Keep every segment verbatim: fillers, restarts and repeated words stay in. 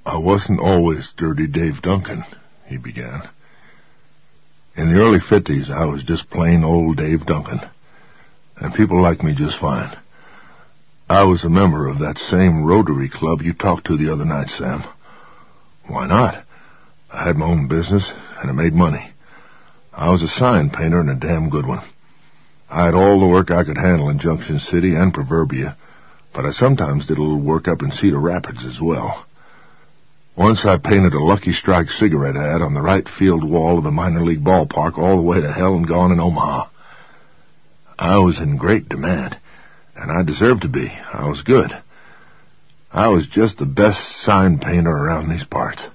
I wasn't always Dirty Dave Duncan, he began. In the early fifties, I was just plain old Dave Duncan, and people liked me just fine. I was a member of that same Rotary Club you talked to the other night, Sam. Why not? I had my own business, and it made money. I was a sign painter and a damn good one. I had all the work I could handle in Junction City and Proverbia, but I sometimes did a little work up in Cedar Rapids as well. Once I painted a Lucky Strike cigarette ad on the right field wall of the minor league ballpark all the way to Hell and Gone in Omaha. I was in great demand, and I deserved to be. I was good. I was just the best sign painter around these parts.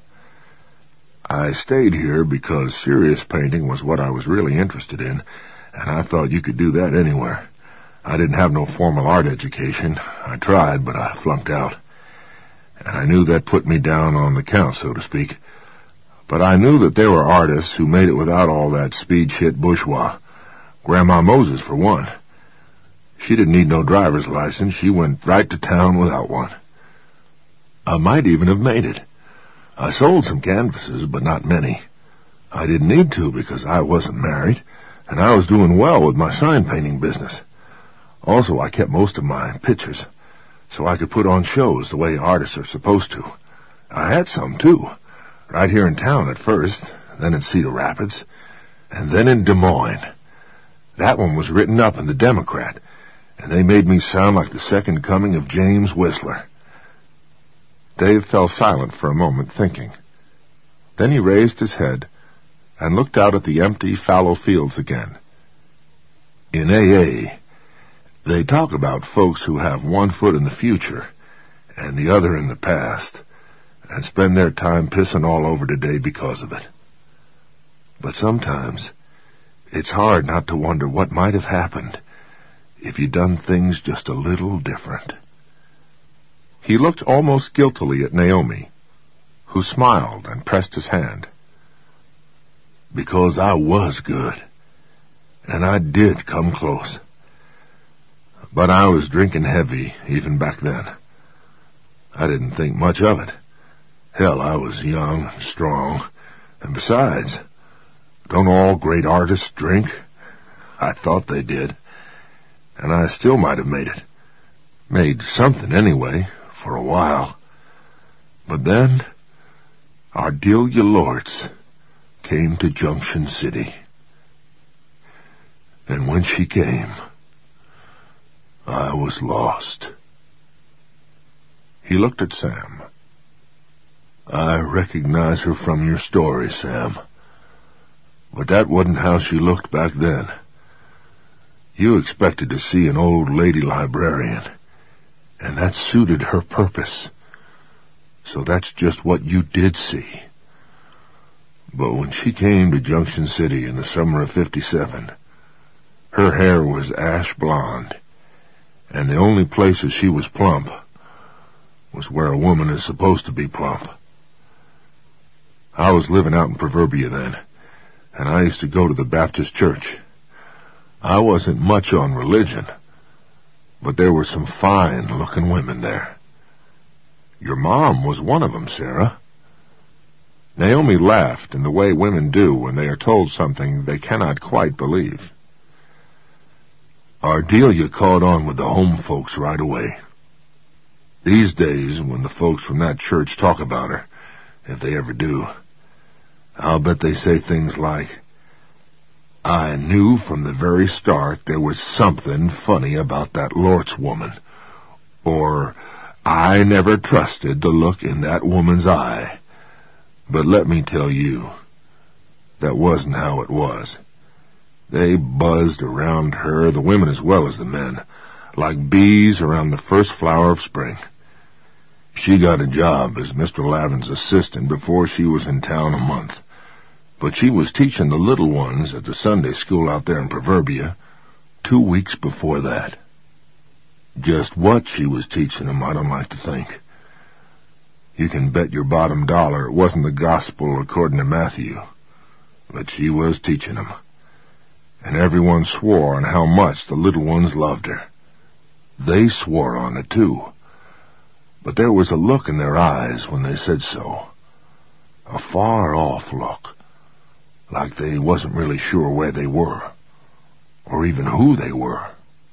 I stayed here because serious painting was what I was really interested in, and I thought you could do that anywhere. I didn't have no formal art education. I tried, but I flunked out. And I knew that put me down on the count, so to speak. But I knew that there were artists who made it without all that speed shit bourgeois. Grandma Moses, for one. She didn't need no driver's license. She went right to town without one. I might even have made it. I sold some canvases, but not many. I didn't need to because I wasn't married, and I was doing well with my sign painting business. Also, I kept most of my pictures, so I could put on shows the way artists are supposed to. I had some, too, right here in town at first, then in Cedar Rapids, and then in Des Moines. That one was written up in the Democrat, and they made me sound like the second coming of James Whistler. Dave fell silent for a moment, thinking. Then he raised his head and looked out at the empty, fallow fields again. In A A, they talk about folks who have one foot in the future and the other in the past, and spend their time pissing all over today because of it. But sometimes it's hard not to wonder what might have happened if you'd done things just a little different. He looked almost guiltily at Naomi, who smiled and pressed his hand. Because I was good, and I did come close. But I was drinking heavy even back then. I didn't think much of it. Hell, I was young and strong, and besides, don't all great artists drink? I thought they did, and I still might have made it. Made something anyway, for a while. But then, Ardelia Lortz came to Junction City. And when she came, I was lost. He looked at Sam. I recognize her from your story, Sam. But that wasn't how she looked back then. You expected to see an old lady librarian, and that suited her purpose. So that's just what you did see. But when she came to Junction City in the summer of fifty-seven, her hair was ash blonde, and the only places she was plump was where a woman is supposed to be plump. I was living out in Proverbia then, and I used to go to the Baptist church. I wasn't much on religion, but there were some fine-looking women there. Your mom was one of them, Sarah. Naomi laughed in the way women do when they are told something they cannot quite believe. Ardelia caught on with the home folks right away. These days, when the folks from that church talk about her, if they ever do, I'll bet they say things like, I knew from the very start there was something funny about that Lortz woman, or I never trusted to look in that woman's eye. But let me tell you, that wasn't how it was. They buzzed around her, the women as well as the men, like bees around the first flower of spring. She got a job as Mister Lavin's assistant before she was in town a month, but she was teaching the little ones at the Sunday school out there in Proverbia two weeks before that. Just what she was teaching them, I don't like to think. You can bet your bottom dollar it wasn't the gospel according to Matthew, but she was teaching them. And everyone swore on how much the little ones loved her. They swore on it, too. but there was a look in their eyes when they said so. A far-off look, like they wasn't really sure where they were, or even who they were.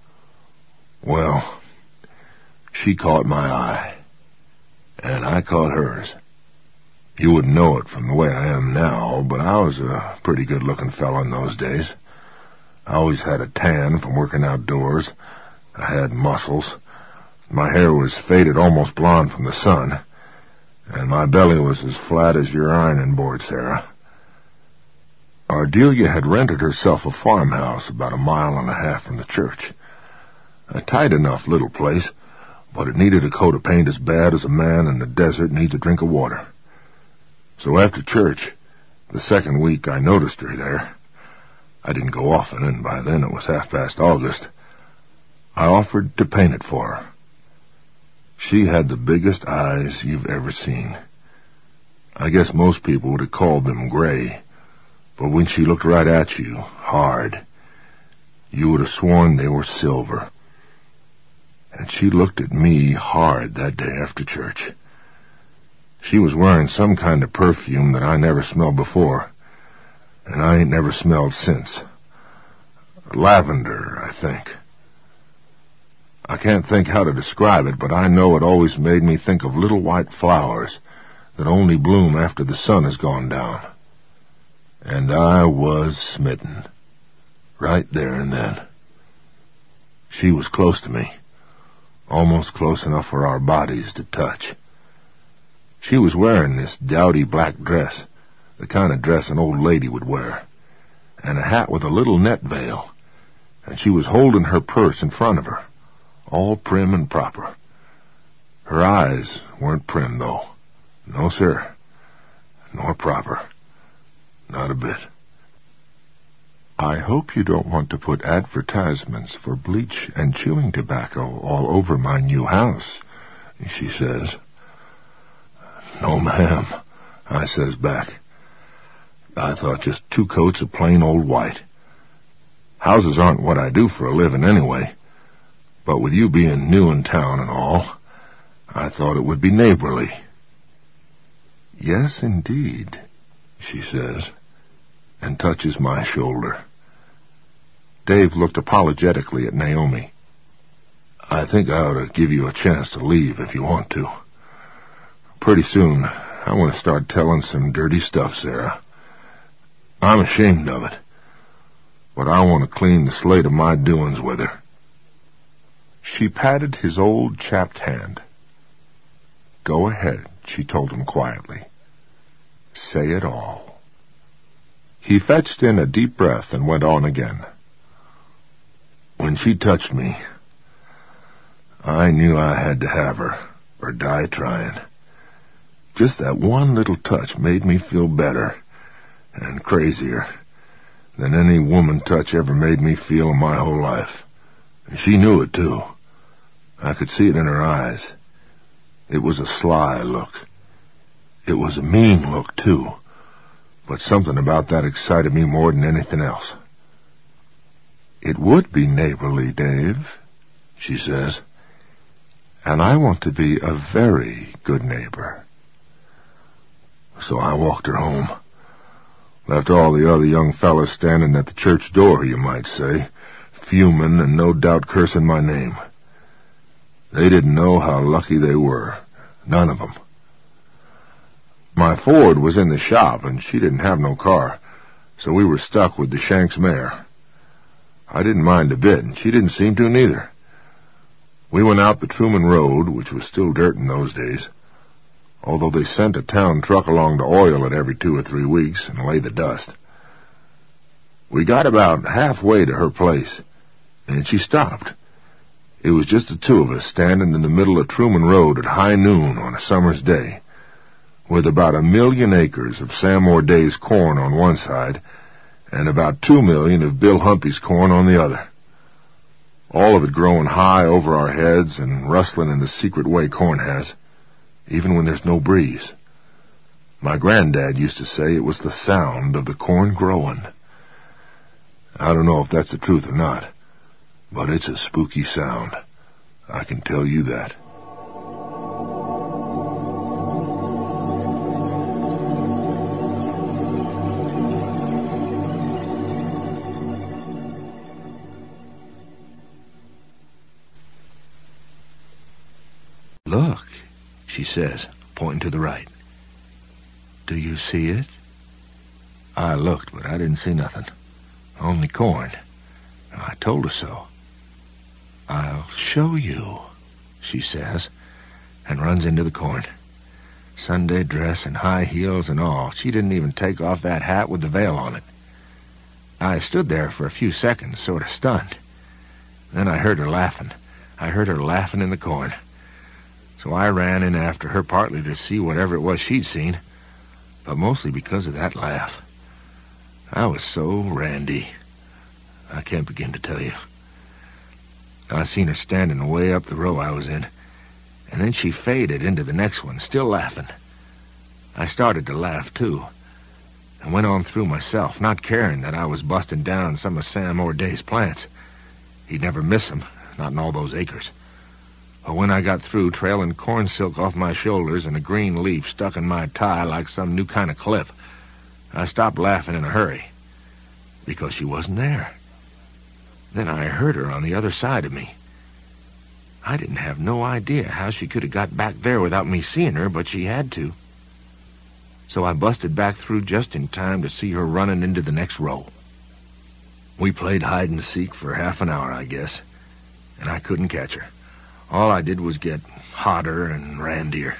Well, she caught my eye, and I caught hers. You wouldn't know it from the way I am now, but I was a pretty good-looking fellow in those days. I always had a tan from working outdoors. I had muscles. My hair was faded almost blonde from the sun, and my belly was as flat as your ironing board, Sarah. Ardelia had rented herself a farmhouse about a mile and a half from the church. A tight enough little place, but it needed a coat of paint as bad as a man in the desert needs a drink of water. So after church, the second week I noticed her there, I didn't go often, and by then it was half past August, I offered to paint it for her. She had the biggest eyes you've ever seen. I guess most people would have called them gray, but when she looked right at you, hard, you would have sworn they were silver. And she looked at me hard that day after church. She was wearing some kind of perfume that I never smelled before, and I ain't never smelled since. Lavender, I think. I can't think how to describe it, but I know it always made me think of little white flowers that only bloom after the sun has gone down. And I was smitten, right there and then. She was close to me, almost close enough for our bodies to touch. She was wearing this dowdy black dress, the kind of dress an old lady would wear, and a hat with a little net veil, and she was holding her purse in front of her, all prim and proper. Her eyes weren't prim, though. No, sir. Nor proper. Not a bit. I hope you don't want to put advertisements for bleach and chewing tobacco all over my new house, she says. No, ma'am, I says back. I thought just two coats of plain old white. Houses aren't what I do for a living anyway, but with you being new in town and all, I thought it would be neighborly. Yes, indeed, she says, and touches my shoulder. Dave looked apologetically at Naomi. I think I ought to give you a chance to leave if you want to. Pretty soon, I want to start telling some dirty stuff, Sarah. I'm ashamed of it, but I want to clean the slate of my doings with her. She patted his old chapped hand. Go ahead, she told him quietly. Say it all. He fetched in a deep breath and went on again. When she touched me, I knew I had to have her, or die trying. Just that one little touch made me feel better and crazier than any woman touch ever made me feel in my whole life. And she knew it, too. I could see it in her eyes. It was a sly look. It was a mean look, too, but something about that excited me more than anything else. It would be neighborly, Dave, she says, and I want to be a very good neighbor. So I walked her home. Left all the other young fellas standing at the church door, you might say, fuming and no doubt cursing my name. They didn't know how lucky they were. None of them. My Ford was in the shop, and she didn't have no car, so we were stuck with the Shanks mare. I didn't mind a bit, and she didn't seem to neither. We went out the Truman Road, which was still dirt in those days, although they sent a town truck along to oil it every two or three weeks and lay the dust. We got about halfway to her place, and she stopped. It was just the two of us standing in the middle of Truman Road at high noon on a summer's day, with about a million acres of Sam O'Day's corn on one side and about two million of Bill Humpy's corn on the other. All of it growing high over our heads and rustling in the secret way corn has, even when there's no breeze. My granddad used to say it was the sound of the corn growing. I don't know if that's the truth or not, but it's a spooky sound. I can tell you that. "Look," she says, pointing to the right. "Do you see it?" I looked, but I didn't see nothing. Only corn. I told her so. "I'll show you," she says, and runs into the corn. Sunday dress and high heels and all. She didn't even take off that hat with the veil on it. I stood there for a few seconds, sort of stunned. Then I heard her laughing. I heard her laughing in the corn. So I ran in after her, partly to see whatever it was she'd seen, but mostly because of that laugh. I was so randy. I can't begin to tell you. I seen her standing way up the row I was in, and then she faded into the next one, still laughing. I started to laugh, too, and went on through myself, not caring that I was busting down some of Sam O'Day's plants. He'd never miss them, not in all those acres. But when I got through, trailing corn silk off my shoulders and a green leaf stuck in my tie like some new kind of clip, I stopped laughing in a hurry, because she wasn't there. Then I heard her on the other side of me. I didn't have no idea how she could have got back there without me seeing her, but she had to. So I busted back through just in time to see her running into the next row. We played hide-and-seek for half an hour, I guess, and I couldn't catch her. All I did was get hotter and randier.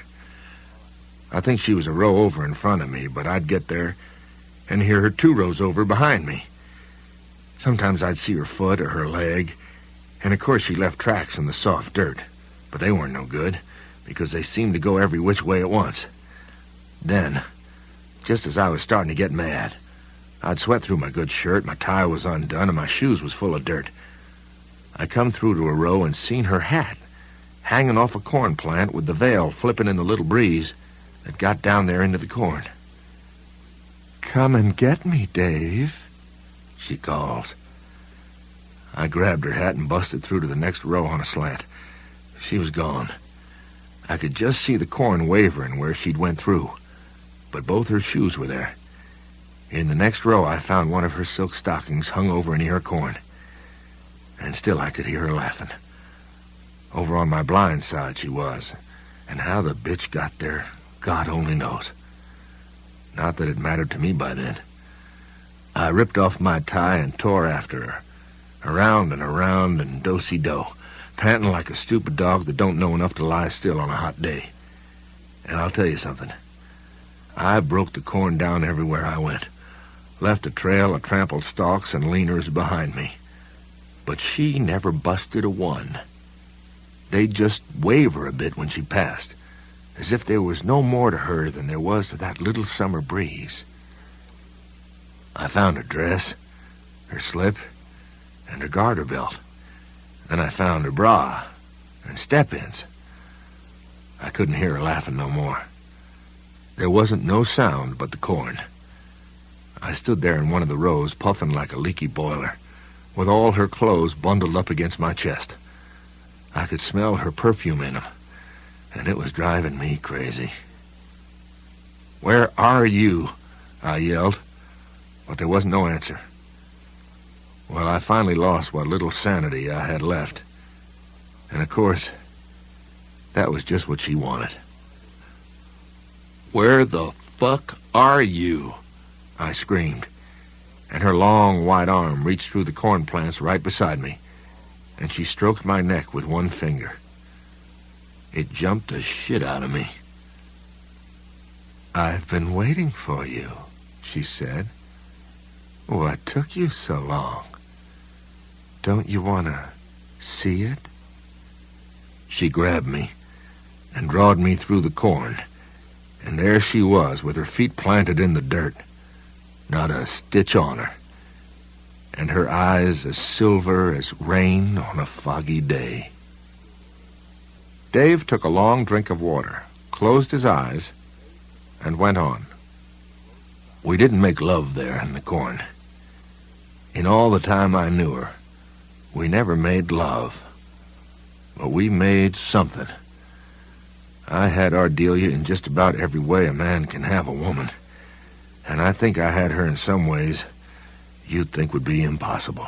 I think she was a row over in front of me, but I'd get there and hear her two rows over behind me. Sometimes I'd see her foot or her leg, and of course she left tracks in the soft dirt, but they weren't no good, because they seemed to go every which way at once. Then, just as I was starting to get mad, I'd sweat through my good shirt, my tie was undone, and my shoes was full of dirt. I come through to a row and seen her hat hanging off a corn plant with the veil flipping in the little breeze that got down there into the corn. "Come and get me, Dave," she calls. I grabbed her hat and busted through to the next row on a slant. She was gone. I could just see the corn wavering where she'd went through, but both her shoes were there. In the next row, I found one of her silk stockings hung over an ear of corn, and still I could hear her laughing. Over on my blind side she was, and how the bitch got there, God only knows. Not that it mattered to me by then. I ripped off my tie and tore after her, around and around and do-si-do, panting like a stupid dog that don't know enough to lie still on a hot day. And I'll tell you something. I broke the corn down everywhere I went, left a trail of trampled stalks and leaners behind me. But she never busted a one. They'd just waver a bit when she passed, as if there was no more to her than there was to that little summer breeze. I found her dress, her slip, and her garter belt. Then I found her bra and step-ins. I couldn't hear her laughing no more. There wasn't no sound but the corn. I stood there in one of the rows, puffing like a leaky boiler, with all her clothes bundled up against my chest. I could smell her perfume in them, and it was driving me crazy. "Where are you?" I yelled, but there wasn't no answer. Well, I finally lost what little sanity I had left, and of course, that was just what she wanted. "Where the fuck are you?" I screamed, and her long, white arm reached through the corn plants right beside me, and she stroked my neck with one finger. It jumped the shit out of me. "I've been waiting for you," she said. "What took you so long? Don't you want to see it?" She grabbed me and drawed me through the corn, and there she was with her feet planted in the dirt, not a stitch on her, and her eyes as silver as rain on a foggy day. Dave took a long drink of water, closed his eyes, and went on. We didn't make love there in the corn. In all the time I knew her, we never made love, but we made something. I had Ardelia in just about every way a man can have a woman, and I think I had her in some ways you'd think would be impossible.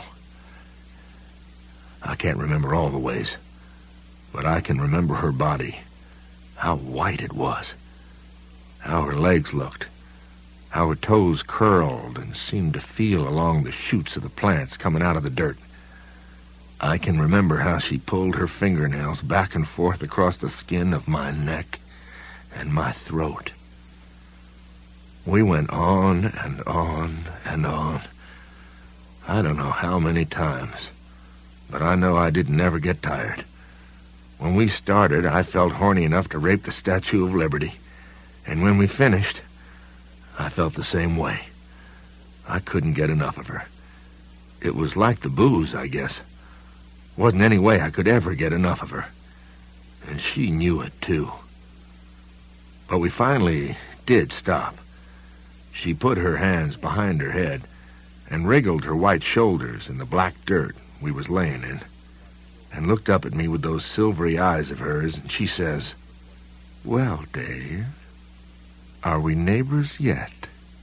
I can't remember all the ways, but I can remember her body, How white it was. How her legs looked. How her toes curled and seemed to feel along the shoots of the plants coming out of the dirt. I can remember how she pulled her fingernails back and forth across the skin of my neck and my throat. We went on and on and on. I don't know how many times, but I know I didn't ever get tired. When we started, I felt horny enough to rape the Statue of Liberty. And when we finished, I felt the same way. I couldn't get enough of her. It was like the booze, I guess. Wasn't any way I could ever get enough of her. And she knew it, too. But we finally did stop. She put her hands behind her head and wriggled her white shoulders in the black dirt we was laying in, and looked up at me with those silvery eyes of hers, and she says, "Well, Dave, are we neighbors yet?"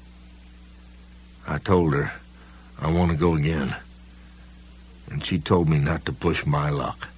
I told her I want to go again, and she told me not to push my luck.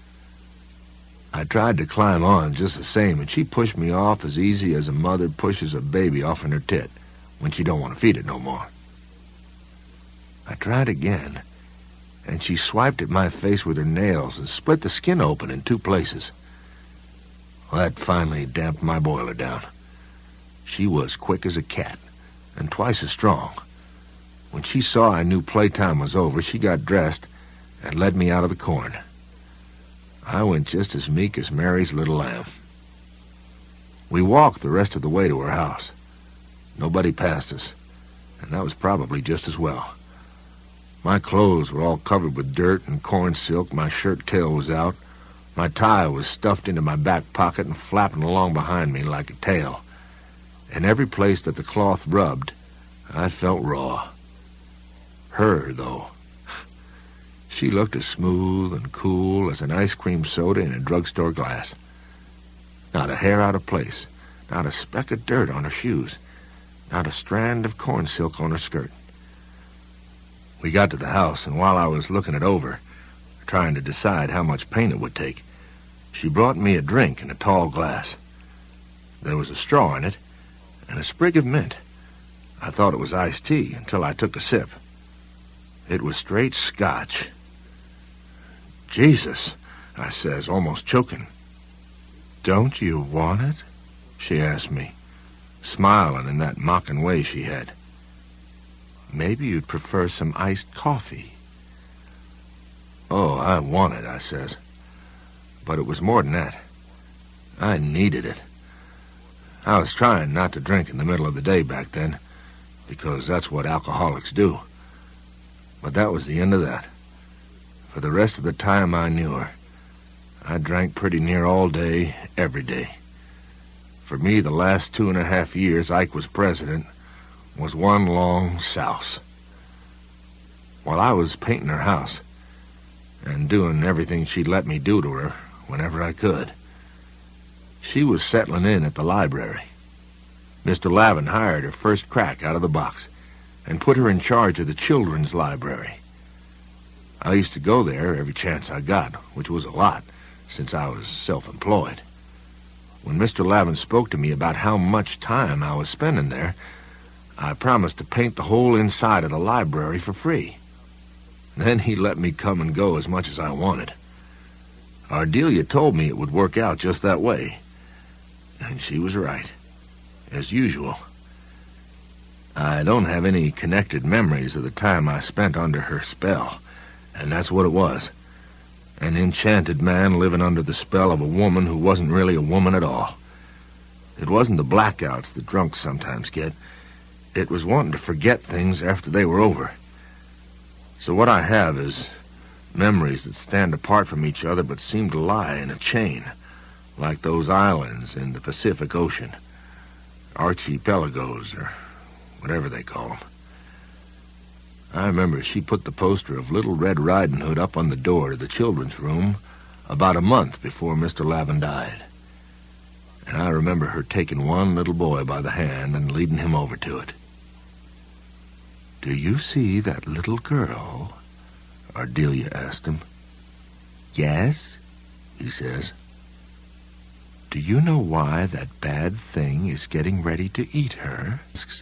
I tried to climb on just the same, and she pushed me off as easy as a mother pushes a baby off in her tit when she don't want to feed it no more. I tried again, and she swiped at my face with her nails and split the skin open in two places. Well, that finally damped my boiler down. She was quick as a cat, and twice as strong. When she saw I knew playtime was over, she got dressed and led me out of the corn. I went just as meek as Mary's little lamb. We walked the rest of the way to her house. Nobody passed us, and that was probably just as well. My clothes were all covered with dirt and corn silk. My shirt tail was out. My tie was stuffed into my back pocket and flapping along behind me like a tail. And every place that the cloth rubbed, I felt raw. Her, though, she looked as smooth and cool as an ice cream soda in a drugstore glass. Not a hair out of place, not a speck of dirt on her shoes, not a strand of corn silk on her skirt. We got to the house, and while I was looking it over, trying to decide how much paint it would take, she brought me a drink in a tall glass. There was a straw in it, and a sprig of mint. I thought it was iced tea until I took a sip. It was straight Scotch. "Jesus," I says, almost choking. "Don't you want it?" she asked me, smiling in that mocking way she had. "Maybe you'd prefer some iced coffee." "Oh, I want it," I says. But it was more than that. I needed it. I was trying not to drink in the middle of the day back then, because that's what alcoholics do. But that was the end of that. For the rest of the time I knew her, I drank pretty near all day, every day. For me, the last two and a half years Ike was president was one long souse. While I was painting her house and doing everything she'd let me do to her whenever I could, she was settling in at the library. Mister Lavin hired her first crack out of the box and put her in charge of the children's library. I used to go there every chance I got, which was a lot, since I was self-employed. When Mister Lavin spoke to me about how much time I was spending there, I promised to paint the whole inside of the library for free. Then he let me come and go as much as I wanted. Ardelia told me it would work out just that way. And she was right, as usual. I don't have any connected memories of the time I spent under her spell, and that's what it was. An enchanted man living under the spell of a woman who wasn't really a woman at all. It wasn't the blackouts that drunks sometimes get. It was wanting to forget things after they were over. So what I have is memories that stand apart from each other but seem to lie in a chain, like those islands in the Pacific Ocean, archipelagos, or whatever they call them. I remember she put the poster of Little Red Riding Hood up on the door to the children's room about a month before Mister Lavin died. And I remember her taking one little boy by the hand and leading him over to it. "Do you see that little girl?" Ardelia asked him. "Yes," he says. Do you know why that bad thing is getting ready to eat her?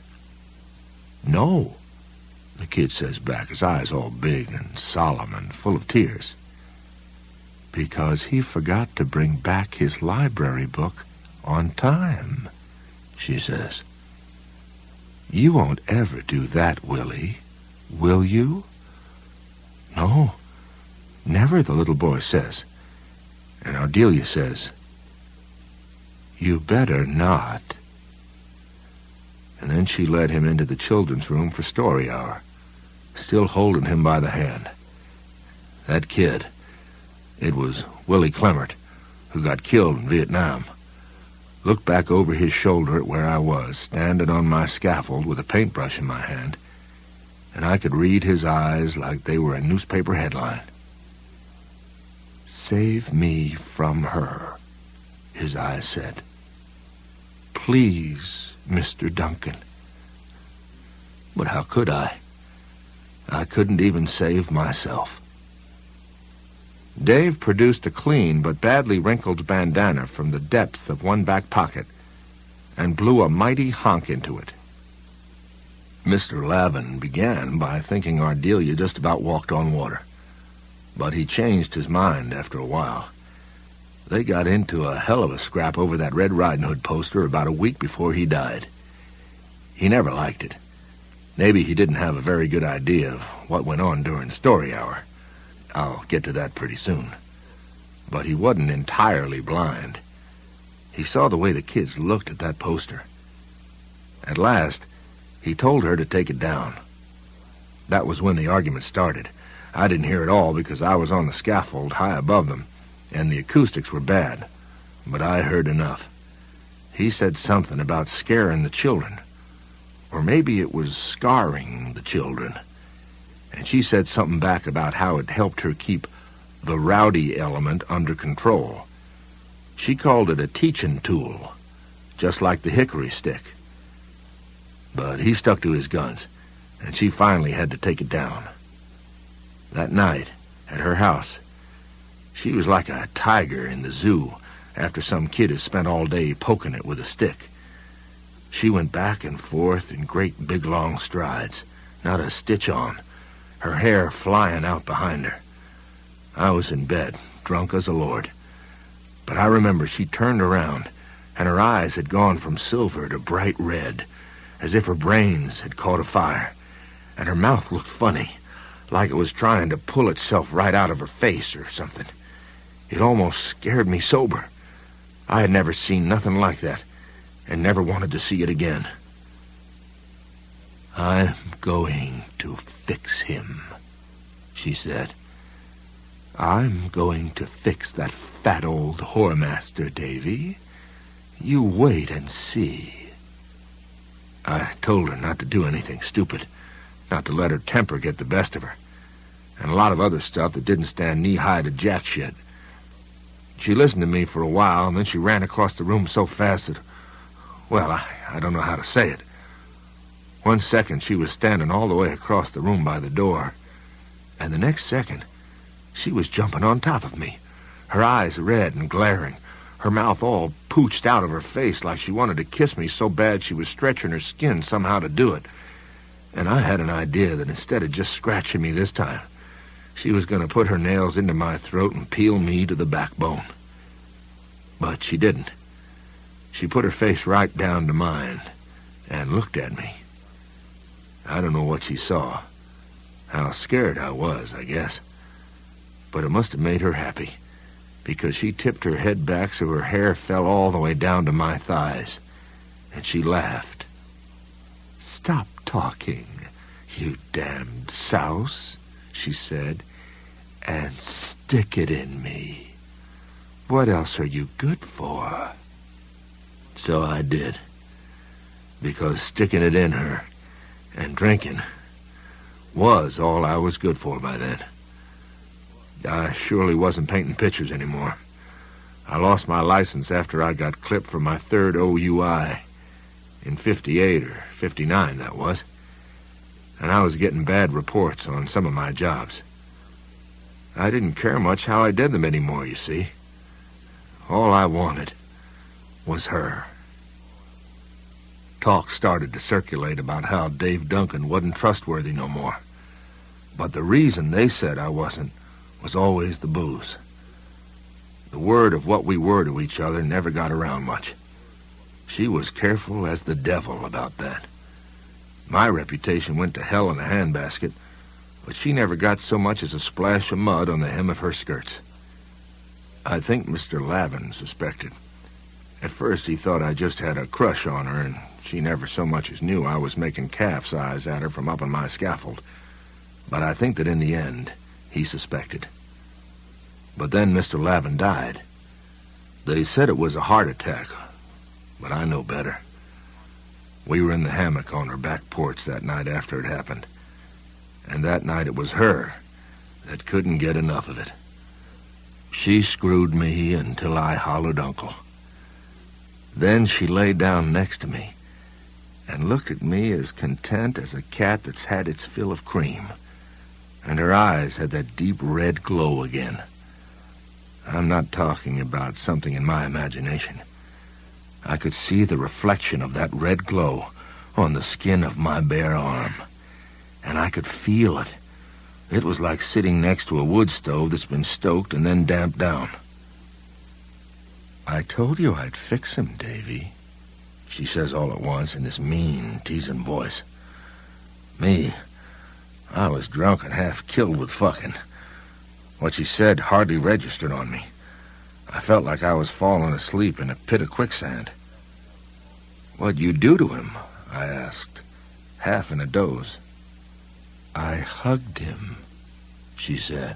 No, the kid says back, his eyes all big and solemn and full of tears. Because he forgot to bring back his library book on time, she says. You won't ever do that, Willie, will you? No, never, the little boy says. And Ardelia says, you better not. And then she led him into the children's room for story hour, still holding him by the hand. That kid, it was Willie Clemmert, who got killed in Vietnam, looked back over his shoulder at where I was, standing on my scaffold with a paintbrush in my hand, and I could read his eyes like they were a newspaper headline. Save me from her, his eyes said. Please, Mister Duncan. But how could I? I couldn't even save myself. Dave produced a clean but badly wrinkled bandana from the depths of one back pocket and blew a mighty honk into it. Mister Lavin began by thinking Ardelia just about walked on water, but he changed his mind after a while. They got into a hell of a scrap over that Red Riding Hood poster about a week before he died. He never liked it. Maybe he didn't have a very good idea of what went on during story hour. I'll get to that pretty soon. But he wasn't entirely blind. He saw the way the kids looked at that poster. At last, he told her to take it down. That was when the argument started. I didn't hear it all because I was on the scaffold high above them, and the acoustics were bad, but I heard enough. He said something about scaring the children, or maybe it was scarring the children, and she said something back about how it helped her keep the rowdy element under control. She called it a teaching tool, just like the hickory stick. But he stuck to his guns, and she finally had to take it down. That night, at her house, she was like a tiger in the zoo after some kid has spent all day poking it with a stick. She went back and forth in great big long strides, not a stitch on, her hair flying out behind her. I was in bed, drunk as a lord. But I remember she turned around, and her eyes had gone from silver to bright red, as if her brains had caught afire, and her mouth looked funny, like it was trying to pull itself right out of her face or something. It almost scared me sober. I had never seen nothing like that, and never wanted to see it again. I'm going to fix him, she said. I'm going to fix that fat old whoremaster, Davy. You wait and see. I told her not to do anything stupid, not to let her temper get the best of her, and a lot of other stuff that didn't stand knee-high to jack shit. She listened to me for a while, and then she ran across the room so fast that, well, I, I don't know how to say it. One second, she was standing all the way across the room by the door, and the next second, she was jumping on top of me, her eyes red and glaring, her mouth all pooched out of her face like she wanted to kiss me so bad she was stretching her skin somehow to do it. And I had an idea that instead of just scratching me this time, she was going to put her nails into my throat and peel me to the backbone. But she didn't. She put her face right down to mine and looked at me. I don't know what she saw, how scared I was, I guess. But it must have made her happy, because she tipped her head back so her hair fell all the way down to my thighs, and she laughed. Stop talking, you damned souse, she said, and stick it in me. What else are you good for? So I did, because sticking it in her and drinking was all I was good for by then. I surely wasn't painting pictures anymore. I lost my license after I got clipped for my third O U I. In fifty-eight or fifty-nine, that was. And I was getting bad reports on some of my jobs. I didn't care much how I did them anymore, you see. All I wanted was her. Talk started to circulate about how Dave Duncan wasn't trustworthy no more. But the reason they said I wasn't was always the booze. The word of what we were to each other never got around much. She was careful as the devil about that. My reputation went to hell in a handbasket, but she never got so much as a splash of mud on the hem of her skirts. I think Mister Lavin suspected. At first he thought I just had a crush on her, and she never so much as knew I was making calf's eyes at her from up on my scaffold. But I think that in the end, he suspected. But then Mister Lavin died. They said it was a heart attack, but I know better. We were in the hammock on her back porch that night after it happened. And that night it was her that couldn't get enough of it. She screwed me until I hollered uncle. Then she lay down next to me and looked at me as content as a cat that's had its fill of cream. And her eyes had that deep red glow again. I'm not talking about something in my imagination. I could see the reflection of that red glow on the skin of my bare arm. And I could feel it. It was like sitting next to a wood stove that's been stoked and then damped down. I told you I'd fix him, Davy, she says all at once in this mean, teasing voice. Me, I was drunk and half killed with fucking. What she said hardly registered on me. I felt like I was falling asleep in a pit of quicksand. What'd you do to him? I asked, half in a doze. I hugged him, she said.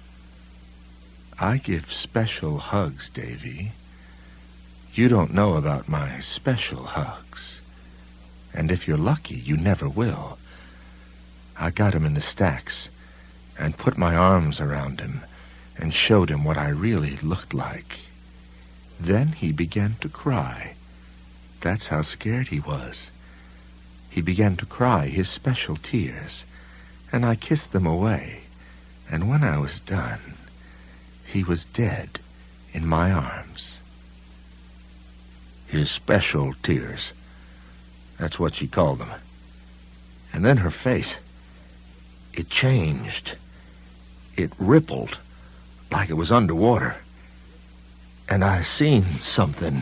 I give special hugs, Davy. You don't know about my special hugs. And if you're lucky, you never will. I got him in the stacks and put my arms around him and showed him what I really looked like. Then he began to cry. That's how scared he was. He began to cry his special tears, and I kissed them away. And when I was done, he was dead in my arms. His special tears. That's what she called them. And then her face, it changed. It rippled like it was underwater. And I seen something.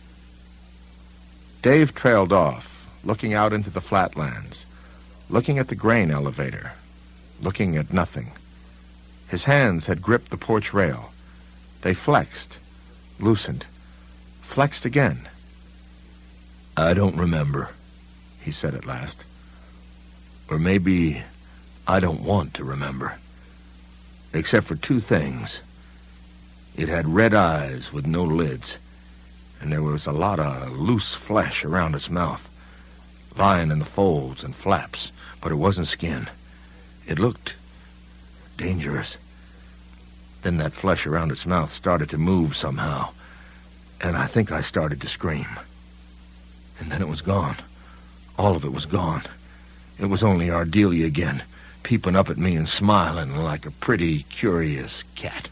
Dave trailed off, looking out into the flatlands, looking at the grain elevator, looking at nothing. His hands had gripped the porch rail. They flexed, loosened, flexed again. I don't remember, he said at last. Or maybe I don't want to remember. Except for two things. It had red eyes with no lids, and there was a lot of loose flesh around its mouth, lying in the folds and flaps, but it wasn't skin. It looked dangerous. Then that flesh around its mouth started to move somehow, and I think I started to scream. And then it was gone. All of it was gone. It was only Ardelia again, peeping up at me and smiling like a pretty, curious cat.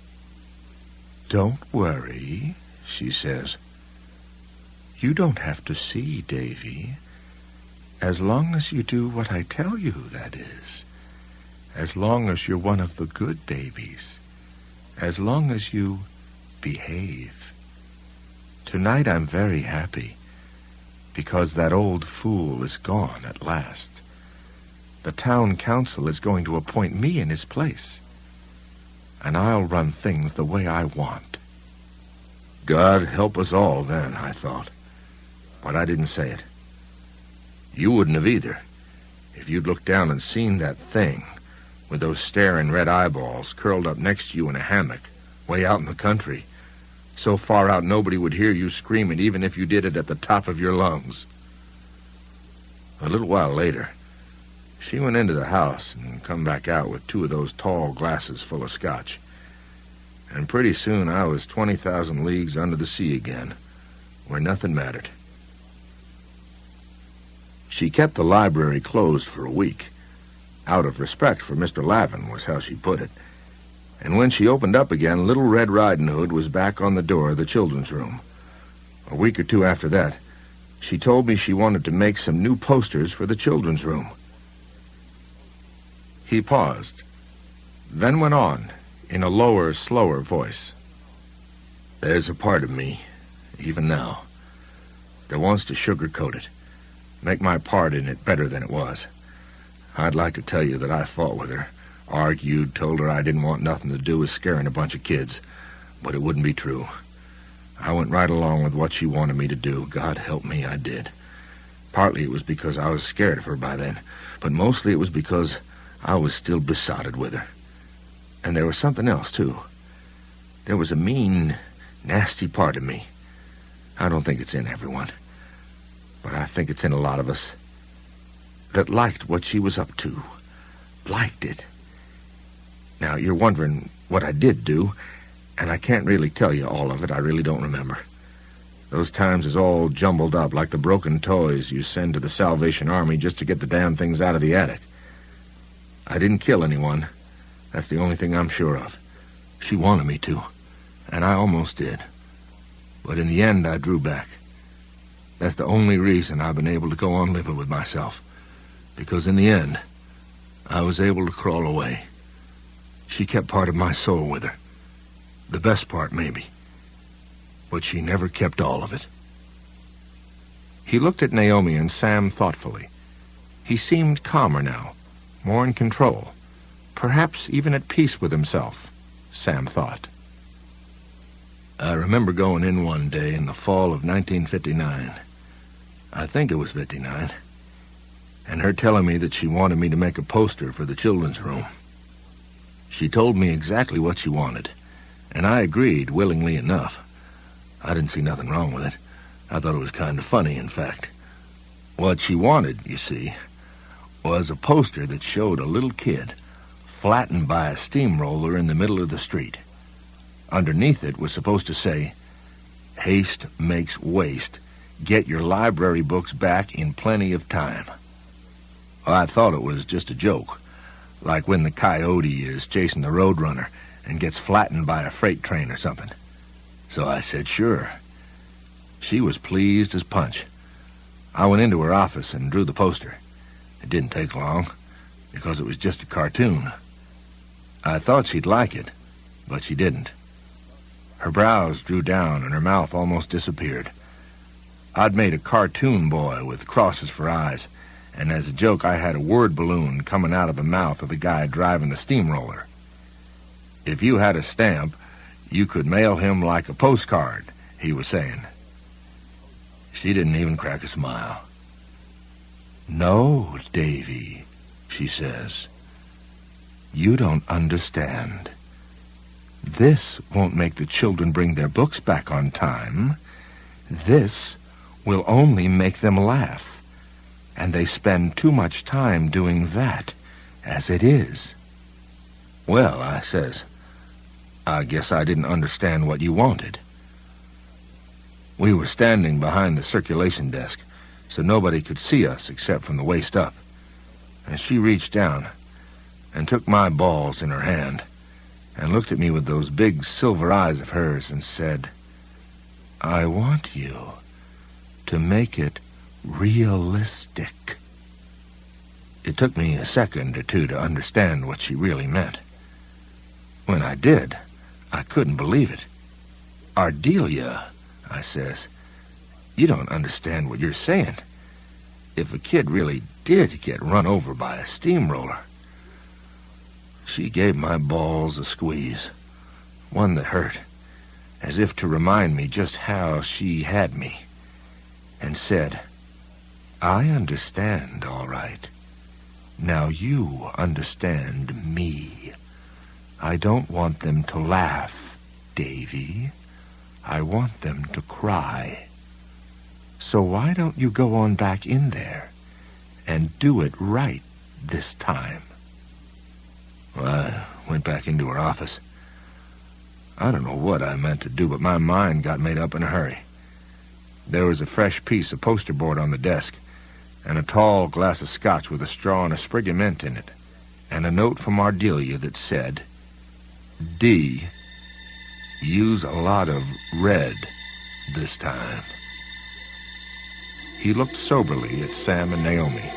Don't worry, she says. You don't have to see, Davy. As long as you do what I tell you, that is. As long as you're one of the good babies. As long as you behave. Tonight I'm very happy, because that old fool is gone at last. The town council is going to appoint me in his place, and I'll run things the way I want. God help us all then, I thought, but I didn't say it. You wouldn't have either, if you'd looked down and seen that thing with those staring red eyeballs curled up next to you in a hammock, way out in the country, so far out nobody would hear you screaming, even if you did it at the top of your lungs. A little while later, she went into the house and come back out with two of those tall glasses full of scotch. And pretty soon I was twenty thousand leagues under the sea again, where nothing mattered. She kept the library closed for a week. Out of respect for Mister Lavin was how she put it. And when she opened up again, Little Red Riding Hood was back on the door of the children's room. A week or two after that, she told me she wanted to make some new posters for the children's room. He paused, then went on in a lower, slower voice. There's a part of me, even now, that wants to sugarcoat it, make my part in it better than it was. I'd like to tell you that I fought with her, argued, told her I didn't want nothing to do with scaring a bunch of kids, but it wouldn't be true. I went right along with what she wanted me to do. God help me, I did. Partly it was because I was scared of her by then, but mostly it was because I was still besotted with her. And there was something else, too. There was a mean, nasty part of me. I don't think it's in everyone, but I think it's in a lot of us, that liked what she was up to. Liked it. Now, you're wondering what I did do, and I can't really tell you all of it. I really don't remember. Those times is all jumbled up like the broken toys you send to the Salvation Army just to get the damn things out of the attic. I didn't kill anyone. That's the only thing I'm sure of. She wanted me to, and I almost did. But in the end, I drew back. That's the only reason I've been able to go on living with myself. Because in the end, I was able to crawl away. She kept part of my soul with her. The best part, maybe. But she never kept all of it. He looked at Naomi and Sam thoughtfully. He seemed calmer now, more in control. Perhaps even at peace with himself, Sam thought. I remember going in one day in the fall of nineteen fifty-nine. I think it was fifty-nine. And her telling me that she wanted me to make a poster for the children's room. She told me exactly what she wanted, and I agreed willingly enough. I didn't see nothing wrong with it. I thought it was kind of funny, in fact. What she wanted, you see, was a poster that showed a little kid flattened by a steamroller in the middle of the street. Underneath it was supposed to say, "Haste makes waste. Get your library books back in plenty of time." Well, I thought it was just a joke, like when the coyote is chasing the roadrunner and gets flattened by a freight train or something. So I said, sure. She was pleased as punch. I went into her office and drew the poster. It didn't take long, because it was just a cartoon. I thought she'd like it, but she didn't. Her brows drew down and her mouth almost disappeared. I'd made a cartoon boy with crosses for eyes, and as a joke I had a word balloon coming out of the mouth of the guy driving the steamroller. If you had a stamp, you could mail him like a postcard, he was saying. She didn't even crack a smile. "No, Davy," she says. "You don't understand. This won't make the children bring their books back on time. This will only make them laugh. And they spend too much time doing that as it is." "Well," I says, "I guess I didn't understand what you wanted." We were standing behind the circulation desk, so nobody could see us except from the waist up. And she reached down and took my balls in her hand and looked at me with those big silver eyes of hers and said, "I want you to make it realistic." It took me a second or two to understand what she really meant. When I did, I couldn't believe it. "Ardelia," I says, "you don't understand what you're saying. If a kid really did get run over by a steamroller..." She gave my balls a squeeze, one that hurt, as if to remind me just how she had me, and said, "I understand, all right. Now you understand me. I don't want them to laugh, Davy. I want them to cry. So why don't you go on back in there and do it right this time?" Well, I went back into her office. I don't know what I meant to do, but my mind got made up in a hurry. There was a fresh piece of poster board on the desk, and a tall glass of scotch with a straw and a sprig of mint in it, and a note from Ardelia that said, "D, use a lot of red this time." He looked soberly at Sam and Naomi.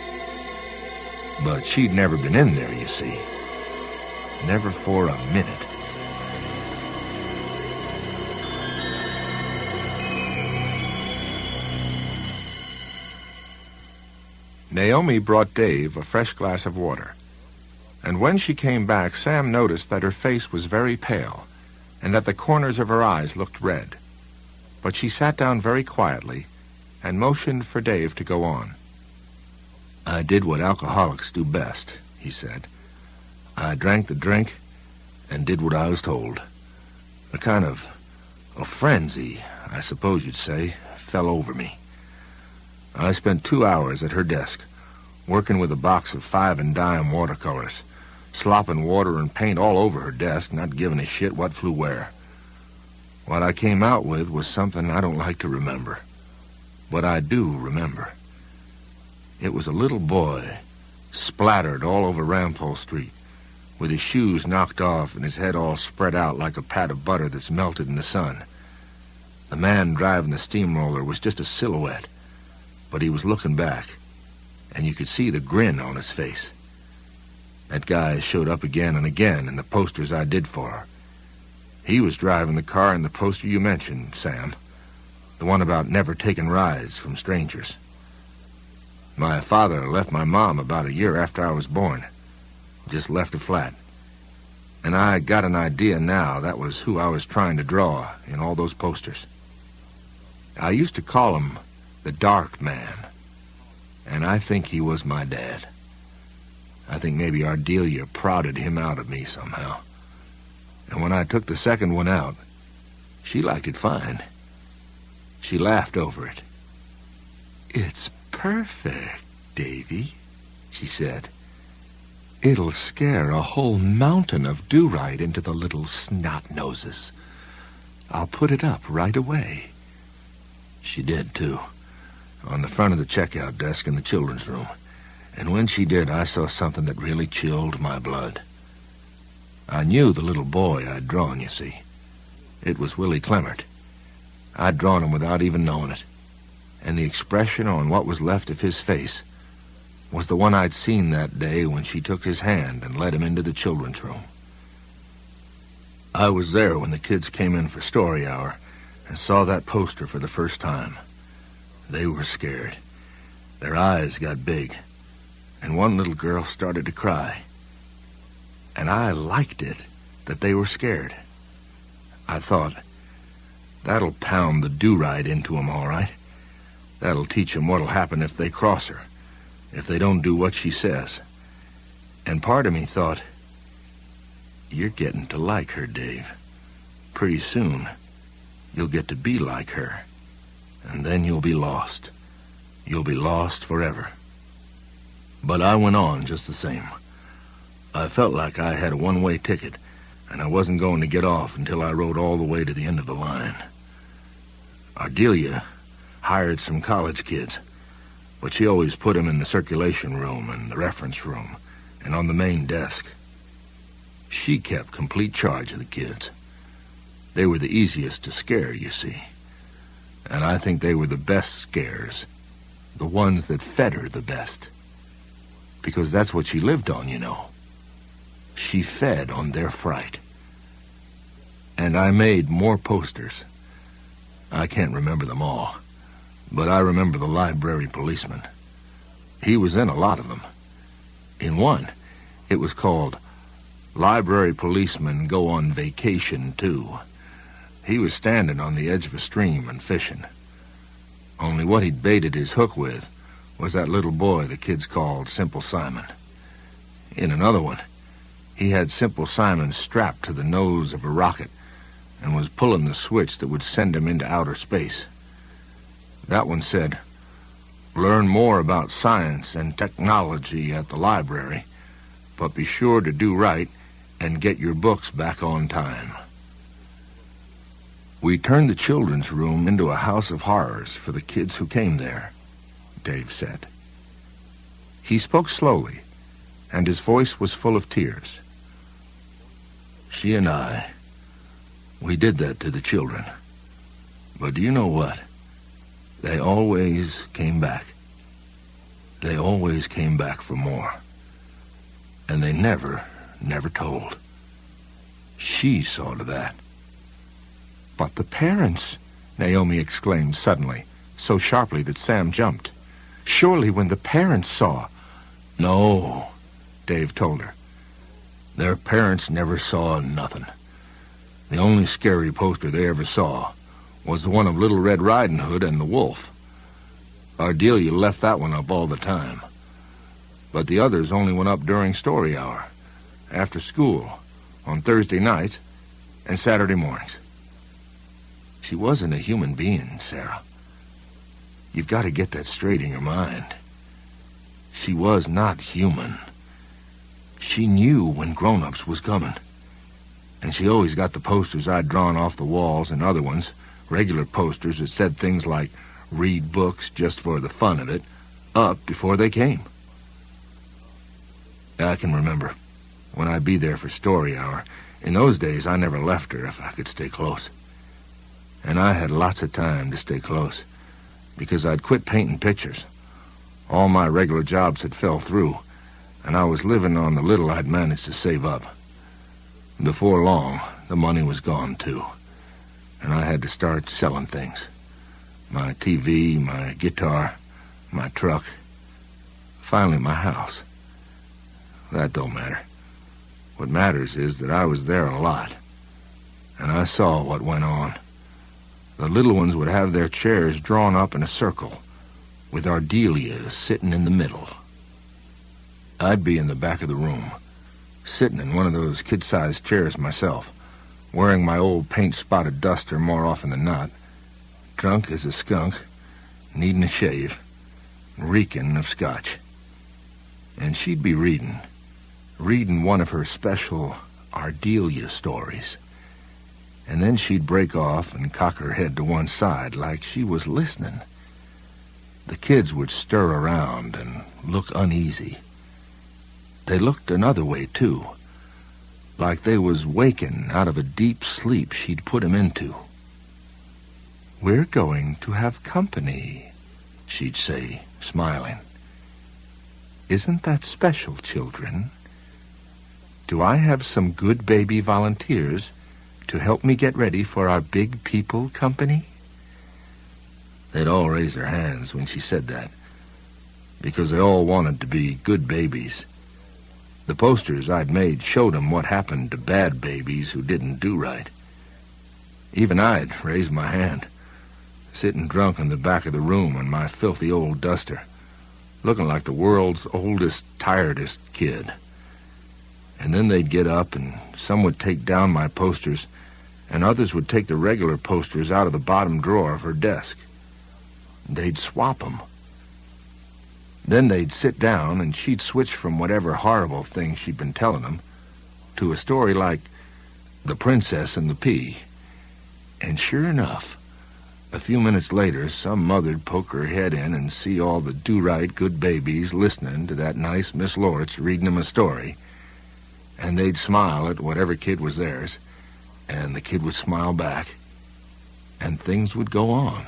But she'd never been in there, you see. Never for a minute. Naomi brought Dave a fresh glass of water. And when she came back, Sam noticed that her face was very pale, and that the corners of her eyes looked red. But she sat down very quietly and motioned for Dave to go on. "I did what alcoholics do best," he said. "I drank the drink and did what I was told. A kind of a frenzy, I suppose you'd say, fell over me. I spent two hours at her desk, working with a box of five-and-dime watercolors, slopping water and paint all over her desk, not giving a shit what flew where. What I came out with was something I don't like to remember. But I do remember. It was a little boy, splattered all over Rampole Street, with his shoes knocked off and his head all spread out like a pat of butter that's melted in the sun. The man driving the steamroller was just a silhouette, but he was looking back, and you could see the grin on his face. That guy showed up again and again in the posters I did for her. He was driving the car in the poster you mentioned, Sam, the one about never taking rides from strangers. My father left my mom about a year after I was born. Just left her flat. And I got an idea now that was who I was trying to draw in all those posters. I used to call him the Dark Man, and I think he was my dad. I think maybe Ardelia prodded him out of me somehow. And when I took the second one out, she liked it fine. She laughed over it. "It's perfect, Davy," she said. "It'll scare a whole mountain of do-right into the little snot-noses. I'll put it up right away." She did, too, on the front of the checkout desk in the children's room. And when she did, I saw something that really chilled my blood. I knew the little boy I'd drawn, you see. It was Willie Clemmert. I'd drawn him without even knowing it. And the expression on what was left of his face was the one I'd seen that day when she took his hand and led him into the children's room. I was there when the kids came in for story hour and saw that poster for the first time. They were scared. Their eyes got big, and one little girl started to cry. And I liked it that they were scared. I thought, that'll pound the do-right into 'em all right. That'll teach 'em what'll happen if they cross her, if they don't do what she says. And part of me thought, you're getting to like her, Dave. Pretty soon, you'll get to be like her. And then you'll be lost. You'll be lost forever. But I went on just the same. I felt like I had a one-way ticket, and I wasn't going to get off until I rode all the way to the end of the line. Ardelia hired some college kids, but she always put them in the circulation room and the reference room and on the main desk. She kept complete charge of the kids. They were the easiest to scare, you see. And I think they were the best scares, the ones that fed her the best. Because that's what she lived on, you know. She fed on their fright. And I made more posters. I can't remember them all, but I remember the library policeman. He was in a lot of them. In one, it was called Library Policemen Go on Vacation, Too. He was standing on the edge of a stream and fishing. Only what he'd baited his hook with was that little boy the kids called Simple Simon. In another one, he had Simple Simon strapped to the nose of a rocket and was pulling the switch that would send him into outer space. That one said, "Learn more about science and technology at the library, but be sure to do right and get your books back on time." We turned the children's room into a house of horrors for the kids who came there, Dave said. He spoke slowly, and his voice was full of tears. She and I, we did that to the children. But do you know what? They always came back. They always came back for more. And they never, never told. She saw to that. But the parents, Naomi exclaimed suddenly, so sharply that Sam jumped. Surely when the parents saw... No, Dave told her. Their parents never saw nothing. The only scary poster they ever saw was the one of Little Red Riding Hood and the wolf. Ardelia left that one up all the time. But the others only went up during story hour, after school, on Thursday nights, and Saturday mornings. She wasn't a human being, Sarah. You've got to get that straight in your mind. She was not human. She knew when grown-ups was coming. And she always got the posters I'd drawn off the walls and other ones, regular posters that said things like, read books just for the fun of it, up before they came. I can remember when I'd be there for story hour. In those days, I never left her if I could stay close. And I had lots of time to stay close, because I'd quit painting pictures. All my regular jobs had fell through, and I was living on the little I'd managed to save up. Before long, the money was gone, too, and I had to start selling things. My T V, my guitar, my truck, finally my house. That don't matter. What matters is that I was there a lot, and I saw what went on. The little ones would have their chairs drawn up in a circle, with Ardelia sitting in the middle. I'd be in the back of the room, sitting in one of those kid-sized chairs myself, wearing my old paint-spotted duster more often than not, drunk as a skunk, needing a shave, reeking of scotch. And she'd be reading, reading one of her special Ardelia stories. And then she'd break off and cock her head to one side like she was listening. The kids would stir around and look uneasy. They looked another way, too, like they was waking out of a deep sleep she'd put 'em into. We're going to have company, she'd say, smiling. Isn't that special, children? Do I have some good baby volunteers to help me get ready for our big people company? They'd all raise their hands when she said that, because they all wanted to be good babies. The posters I'd made showed 'em what happened to bad babies who didn't do right. Even I'd raised my hand, sitting drunk in the back of the room in my filthy old duster, looking like the world's oldest, tiredest kid. And then they'd get up, and some would take down my posters, and others would take the regular posters out of the bottom drawer of her desk. They'd swap 'em. Then they'd sit down, and she'd switch from whatever horrible thing she'd been telling them to a story like The Princess and the Pea. And sure enough, a few minutes later, some mother'd poke her head in and see all the do-right good babies listening to that nice Miss Lortz reading them a story, and they'd smile at whatever kid was theirs, and the kid would smile back, and things would go on.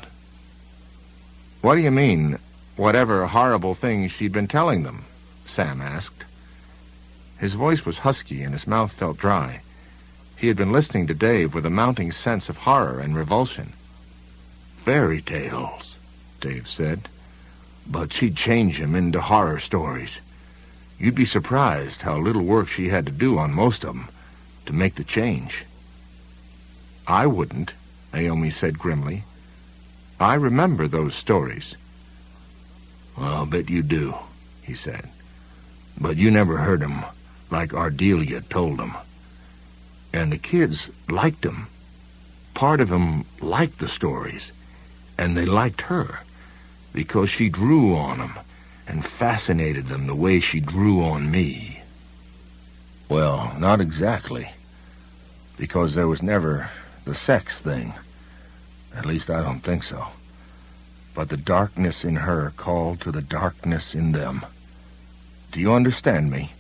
What do you mean, whatever horrible things she'd been telling them? Sam asked. His voice was husky and his mouth felt dry. He had been listening to Dave with a mounting sense of horror and revulsion. Fairy tales, Dave said, but she'd change 'em into horror stories. You'd be surprised how little work she had to do on most of 'em to make the change. I wouldn't, Naomi said grimly. I remember those stories. Well, I'll bet you do, he said. But you never heard 'em like Ardelia told 'em. And the kids liked 'em. Part of 'em liked the stories, and they liked her, because she drew on 'em and fascinated them the way she drew on me. Well, not exactly, because there was never the sex thing. At least I don't think so. But the darkness in her called to the darkness in them. Do you understand me?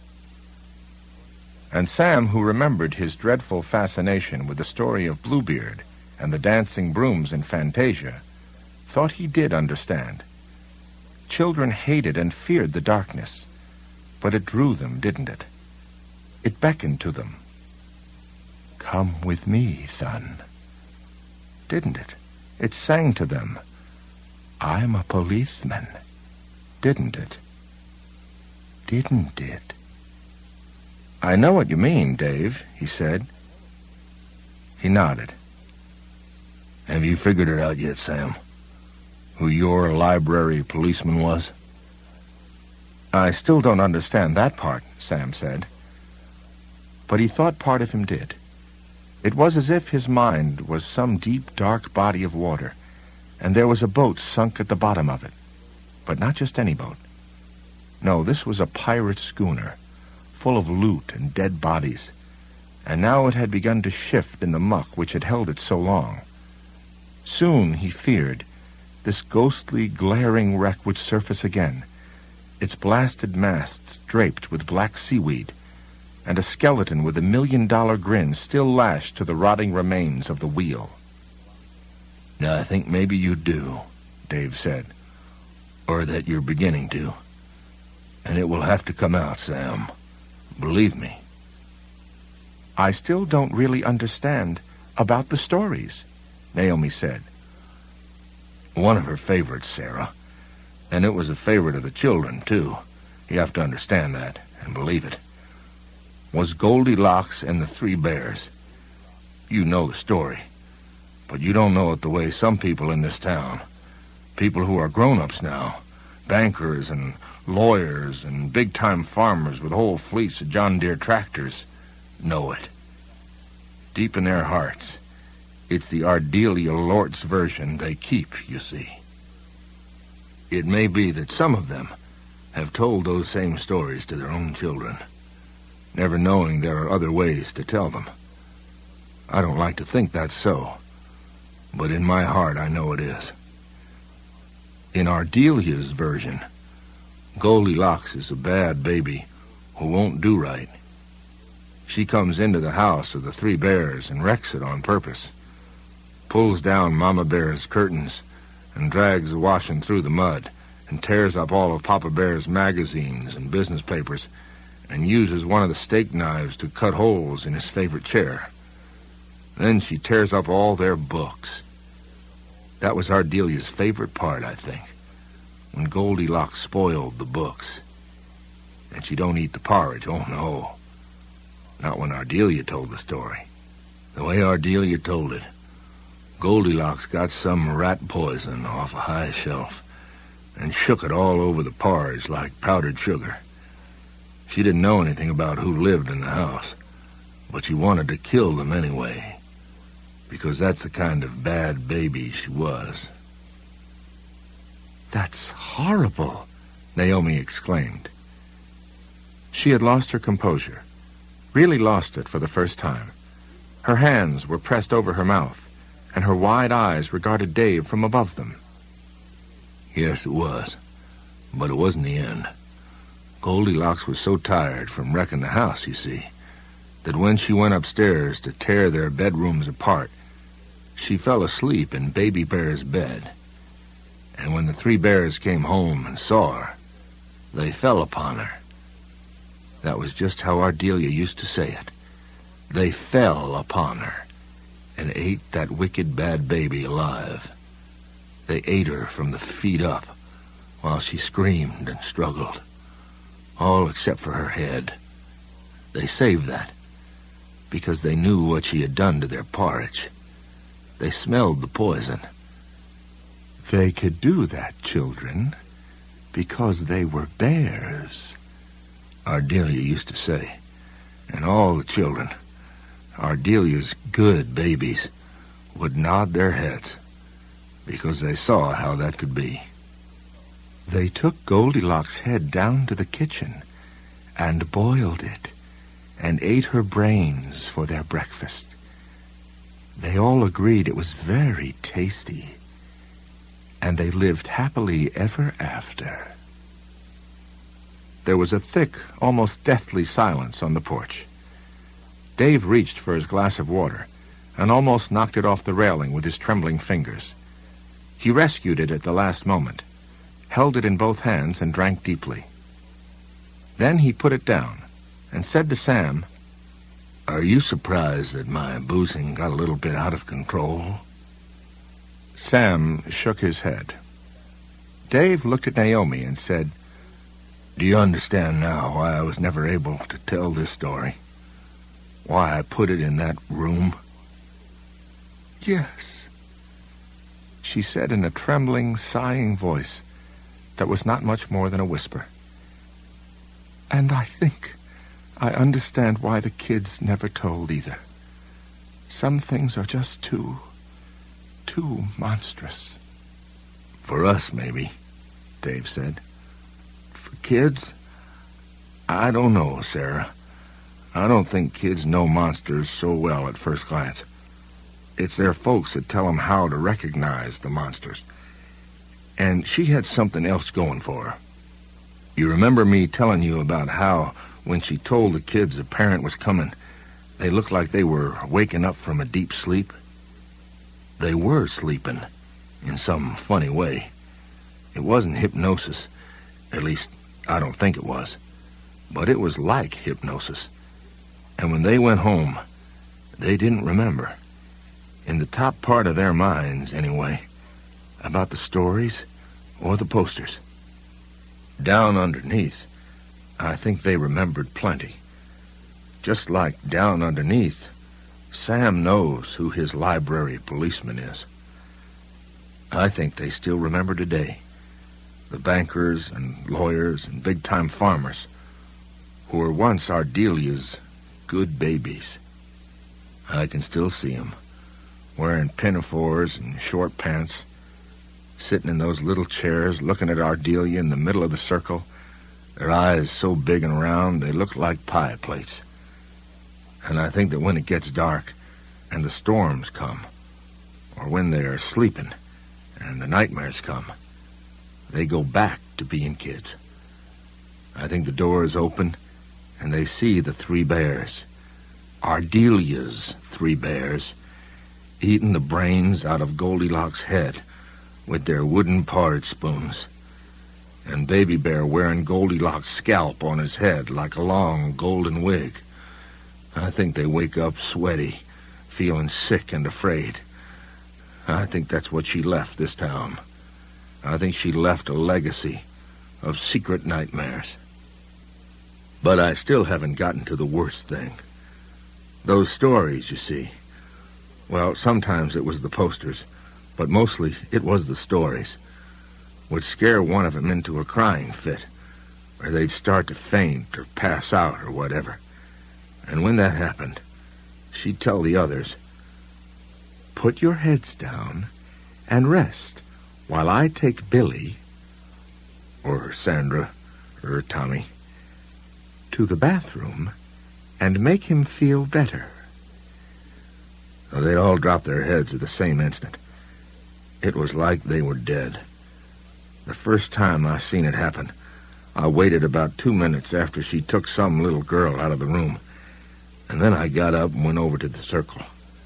And Sam, who remembered his dreadful fascination with the story of Bluebeard and the dancing brooms in Fantasia, thought he did understand. Children hated and feared the darkness, but it drew them, didn't it? It beckoned to them. Come with me, Thun. Didn't it? It sang to them. I'm a policeman. Didn't it? Didn't it? I know what you mean, Dave, he said. He nodded. Have you figured it out yet, Sam? Who your library policeman was? I still don't understand that part, Sam said. But he thought part of him did. It was as if his mind was some deep, dark body of water, and there was a boat sunk at the bottom of it. But not just any boat. No, this was a pirate schooner, full of loot and dead bodies, and now it had begun to shift in the muck which had held it so long. Soon, he feared, this ghostly, glaring wreck would surface again, its blasted masts draped with black seaweed, and a skeleton with a million-dollar grin still lashed to the rotting remains of the wheel. Now, I think maybe you do, Dave said, or that you're beginning to. And it will have to come out, Sam. Believe me. I still don't really understand about the stories, Naomi said. One of her favorites, Sarah. And it was a favorite of the children, too. You have to understand that and believe it. Was Goldilocks and the Three Bears. You know the story. But you don't know it the way some people in this town, people who are grown-ups now, bankers and lawyers and big-time farmers with whole fleets of John Deere tractors, know it. Deep in their hearts, it's the Ardelia Lortz version they keep, you see. It may be that some of them have told those same stories to their own children, never knowing there are other ways to tell them. I don't like to think that's so, but in my heart I know it is. In Ardelia's version, Goldilocks is a bad baby who won't do right. She comes into the house of the Three Bears and wrecks it on purpose, pulls down Mama Bear's curtains and drags the washing through the mud and tears up all of Papa Bear's magazines and business papers and uses one of the steak knives to cut holes in his favorite chair. Then she tears up all their books. That was Ardelia's favorite part, I think, when Goldilocks spoiled the books. And she don't eat the porridge, oh no. Not when Ardelia told the story. The way Ardelia told it, Goldilocks got some rat poison off a high shelf and shook it all over the porridge like powdered sugar. She didn't know anything about who lived in the house, but she wanted to kill them anyway, because that's the kind of bad baby she was. That's horrible, Naomi exclaimed. She had lost her composure, really lost it for the first time. Her hands were pressed over her mouth, and her wide eyes regarded Dave from above them. Yes, it was, but it wasn't the end. Goldilocks was so tired from wrecking the house, you see, that when she went upstairs to tear their bedrooms apart, she fell asleep in Baby Bear's bed. And when the Three Bears came home and saw her, they fell upon her. That was just how Ardelia used to say it. They fell upon her and ate that wicked bad baby alive. They ate her from the feet up while she screamed and struggled, all except for her head. They saved that because they knew what she had done to their porridge. They smelled the poison. They could do that, children, because they were bears, Ardelia used to say. And all the children, Ardelia's good babies, would nod their heads because they saw how that could be. They took Goldilocks' head down to the kitchen and boiled it and ate her brains for their breakfast. They all agreed it was very tasty, and they lived happily ever after. There was a thick, almost deathly silence on the porch. Dave reached for his glass of water and almost knocked it off the railing with his trembling fingers. He rescued it at the last moment, held it in both hands, and drank deeply. Then he put it down and said to Sam, "Are you surprised that my boozing got a little bit out of control?" Sam shook his head. Dave looked at Naomi and said, "Do you understand now why I was never able to tell this story? Why I put it in that room?" "Yes," she said in a trembling, sighing voice that was not much more than a whisper. "And I think I understand why the kids never told either. Some things are just too, too monstrous." "For us, maybe," Dave said. "For kids, I don't know, Sarah. I don't think kids know monsters so well at first glance. It's their folks that tell them how to recognize the monsters. And she had something else going for her. You remember me telling you about how, when she told the kids a parent was coming, they looked like they were waking up from a deep sleep? They were sleeping, in some funny way. It wasn't hypnosis. At least, I don't think it was. But it was like hypnosis. And when they went home, they didn't remember. In the top part of their minds, anyway, about the stories or the posters. Down underneath, I think they remembered plenty. Just like down underneath, Sam knows who his library policeman is. I think they still remember today. The bankers and lawyers and big-time farmers who were once Ardelia's good babies. I can still see them, wearing pinafores and short pants, sitting in those little chairs looking at Ardelia in the middle of the circle, their eyes so big and round they look like pie plates. And I think that when it gets dark and the storms come, or when they're sleeping and the nightmares come, they go back to being kids. I think the door is open and they see the three bears, Ardelia's three bears, eating the brains out of Goldilocks' head with their wooden porridge spoons, and Baby Bear wearing Goldilocks' scalp on his head like a long golden wig. I think they wake up sweaty, feeling sick and afraid. I think that's what she left this town. I think she left a legacy of secret nightmares. But I still haven't gotten to the worst thing. Those stories, you see. Well, sometimes it was the posters, but mostly it was the stories. Would scare one of them into a crying fit, or they'd start to faint or pass out or whatever. And when that happened, she'd tell the others, "Put your heads down and rest while I take Billy," or Sandra, or Tommy, "to the bathroom and make him feel better." They'd all drop their heads at the same instant. It was like they were dead. The first time I seen it happen, I waited about two minutes after she took some little girl out of the room, and then I got up and went over to the circle.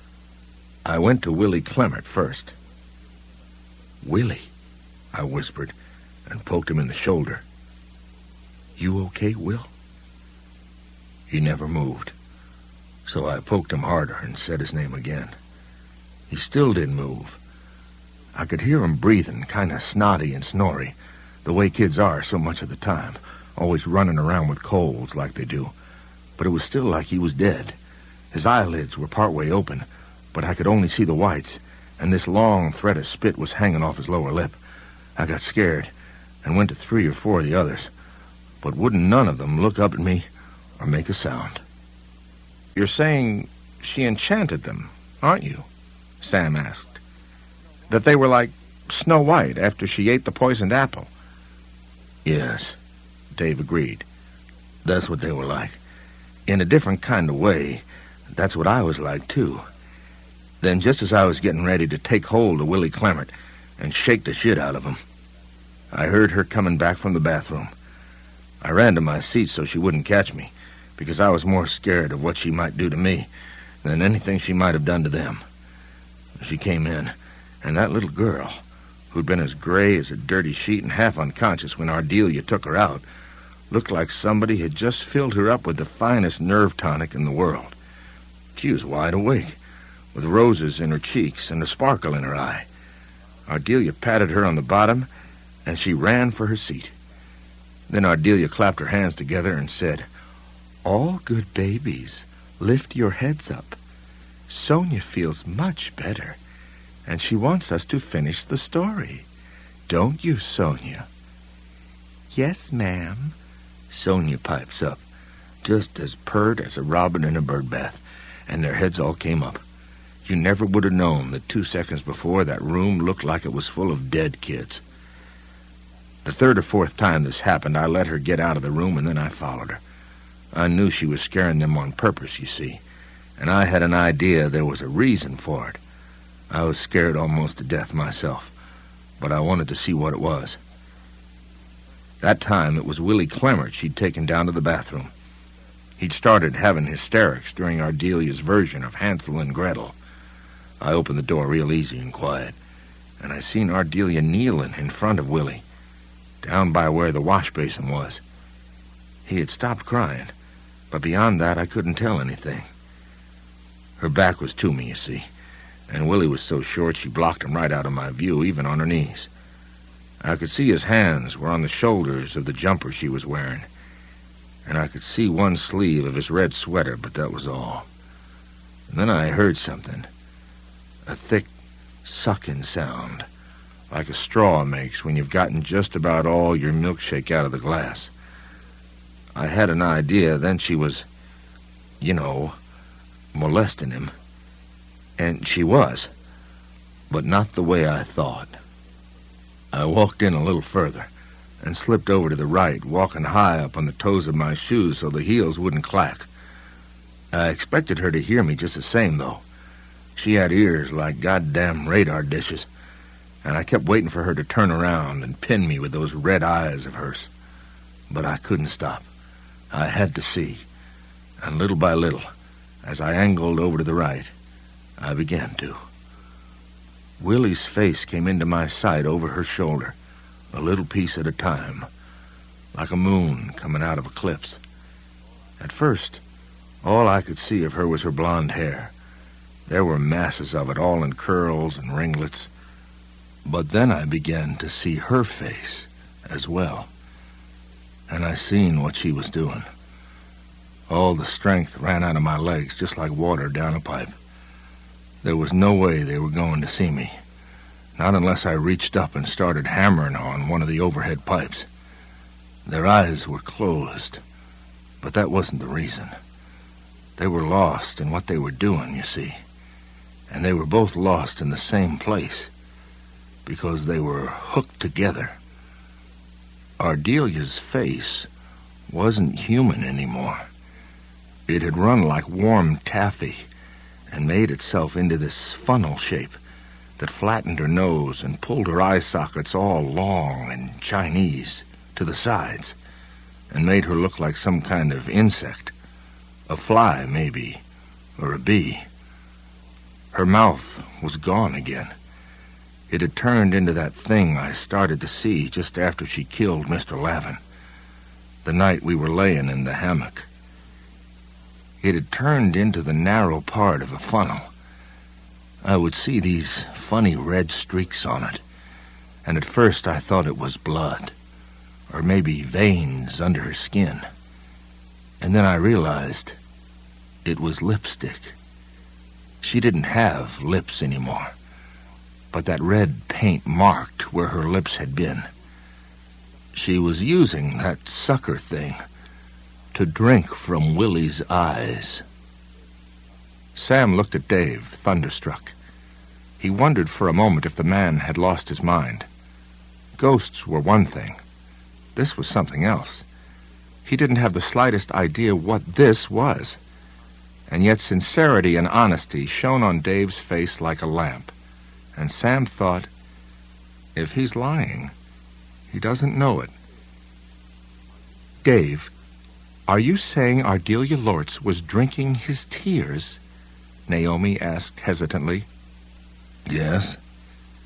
I went to Willie Clement first. "Willie," I whispered, and poked him in the shoulder. "You okay, Will?" He never moved, so I poked him harder and said his name again. He still didn't move. I could hear him breathing, kind of snotty and snory, the way kids are so much of the time, always running around with colds like they do. But it was still like he was dead. His eyelids were partway open, but I could only see the whites, and this long thread of spit was hanging off his lower lip. I got scared and went to three or four of the others, but wouldn't none of them look up at me or make a sound. "You're saying she enchanted them, aren't you?" Sam asked. "That they were like Snow White after she ate the poisoned apple." "Yes," Dave agreed. "That's what they were like. In a different kind of way, that's what I was like, too. Then just as I was getting ready to take hold of Willie Clement and shake the shit out of him, I heard her coming back from the bathroom. I ran to my seat so she wouldn't catch me, because I was more scared of what she might do to me than anything she might have done to them. She came in, and that little girl, who'd been as gray as a dirty sheet and half unconscious when Ardelia took her out, looked like somebody had just filled her up with the finest nerve tonic in the world. She was wide awake, with roses in her cheeks and a sparkle in her eye. Ardelia patted her on the bottom, and she ran for her seat. Then Ardelia clapped her hands together and said, "All good babies, lift your heads up. Sonia feels much better, and she wants us to finish the story. Don't you, Sonia?" "Yes, ma'am," Sonia pipes up, just as pert as a robin in a bird bath, and their heads all came up. You never would have known that two seconds before that room looked like it was full of dead kids. The third or fourth time this happened, I let her get out of the room, and then I followed her. I knew she was scaring them on purpose, you see, and I had an idea there was a reason for it. I was scared almost to death myself, but I wanted to see what it was. That time, it was Willie Clemmert she'd taken down to the bathroom. He'd started having hysterics during Ardelia's version of Hansel and Gretel. I opened the door real easy and quiet, and I seen Ardelia kneeling in front of Willie, down by where the wash basin was. He had stopped crying, but beyond that I couldn't tell anything. Her back was to me, you see, and Willie was so short she blocked him right out of my view, even on her knees. I could see his hands were on the shoulders of the jumper she was wearing, and I could see one sleeve of his red sweater, but that was all. And then I heard something, a thick, sucking sound, like a straw makes when you've gotten just about all your milkshake out of the glass. I had an idea then she was, you know, molesting him. And she was, but not the way I thought. I walked in a little further and slipped over to the right, walking high up on the toes of my shoes so the heels wouldn't clack. I expected her to hear me just the same, though. She had ears like goddamn radar dishes, and I kept waiting for her to turn around and pin me with those red eyes of hers. But I couldn't stop. I had to see. And little by little, as I angled over to the right, I began to. Willie's face came into my sight over her shoulder, a little piece at a time, like a moon coming out of eclipse. At first, all I could see of her was her blonde hair. There were masses of it, all in curls and ringlets. But then I began to see her face as well, and I seen what she was doing. All the strength ran out of my legs, just like water down a pipe. There was no way they were going to see me, not unless I reached up and started hammering on one of the overhead pipes. Their eyes were closed, but that wasn't the reason. They were lost in what they were doing, you see, and they were both lost in the same place, because they were hooked together. Ardelia's face wasn't human anymore. It had run like warm taffy and made itself into this funnel shape that flattened her nose and pulled her eye sockets all long and Chinese to the sides and made her look like some kind of insect, a fly maybe, or a bee. Her mouth was gone again. It had turned into that thing I started to see just after she killed Mister Lavin, the night we were laying in the hammock. It had turned into the narrow part of a funnel. I would see these funny red streaks on it, and at first I thought it was blood, or maybe veins under her skin. And then I realized it was lipstick. She didn't have lips anymore, but that red paint marked where her lips had been. She was using that sucker thing to drink from Willie's eyes. Sam looked at Dave, thunderstruck. He wondered for a moment if the man had lost his mind. Ghosts were one thing. This was something else. He didn't have the slightest idea what this was. And yet sincerity and honesty shone on Dave's face like a lamp. And Sam thought, if he's lying, he doesn't know it. Dave, are you saying Ardelia Lortz was drinking his tears? Naomi asked hesitantly. Yes.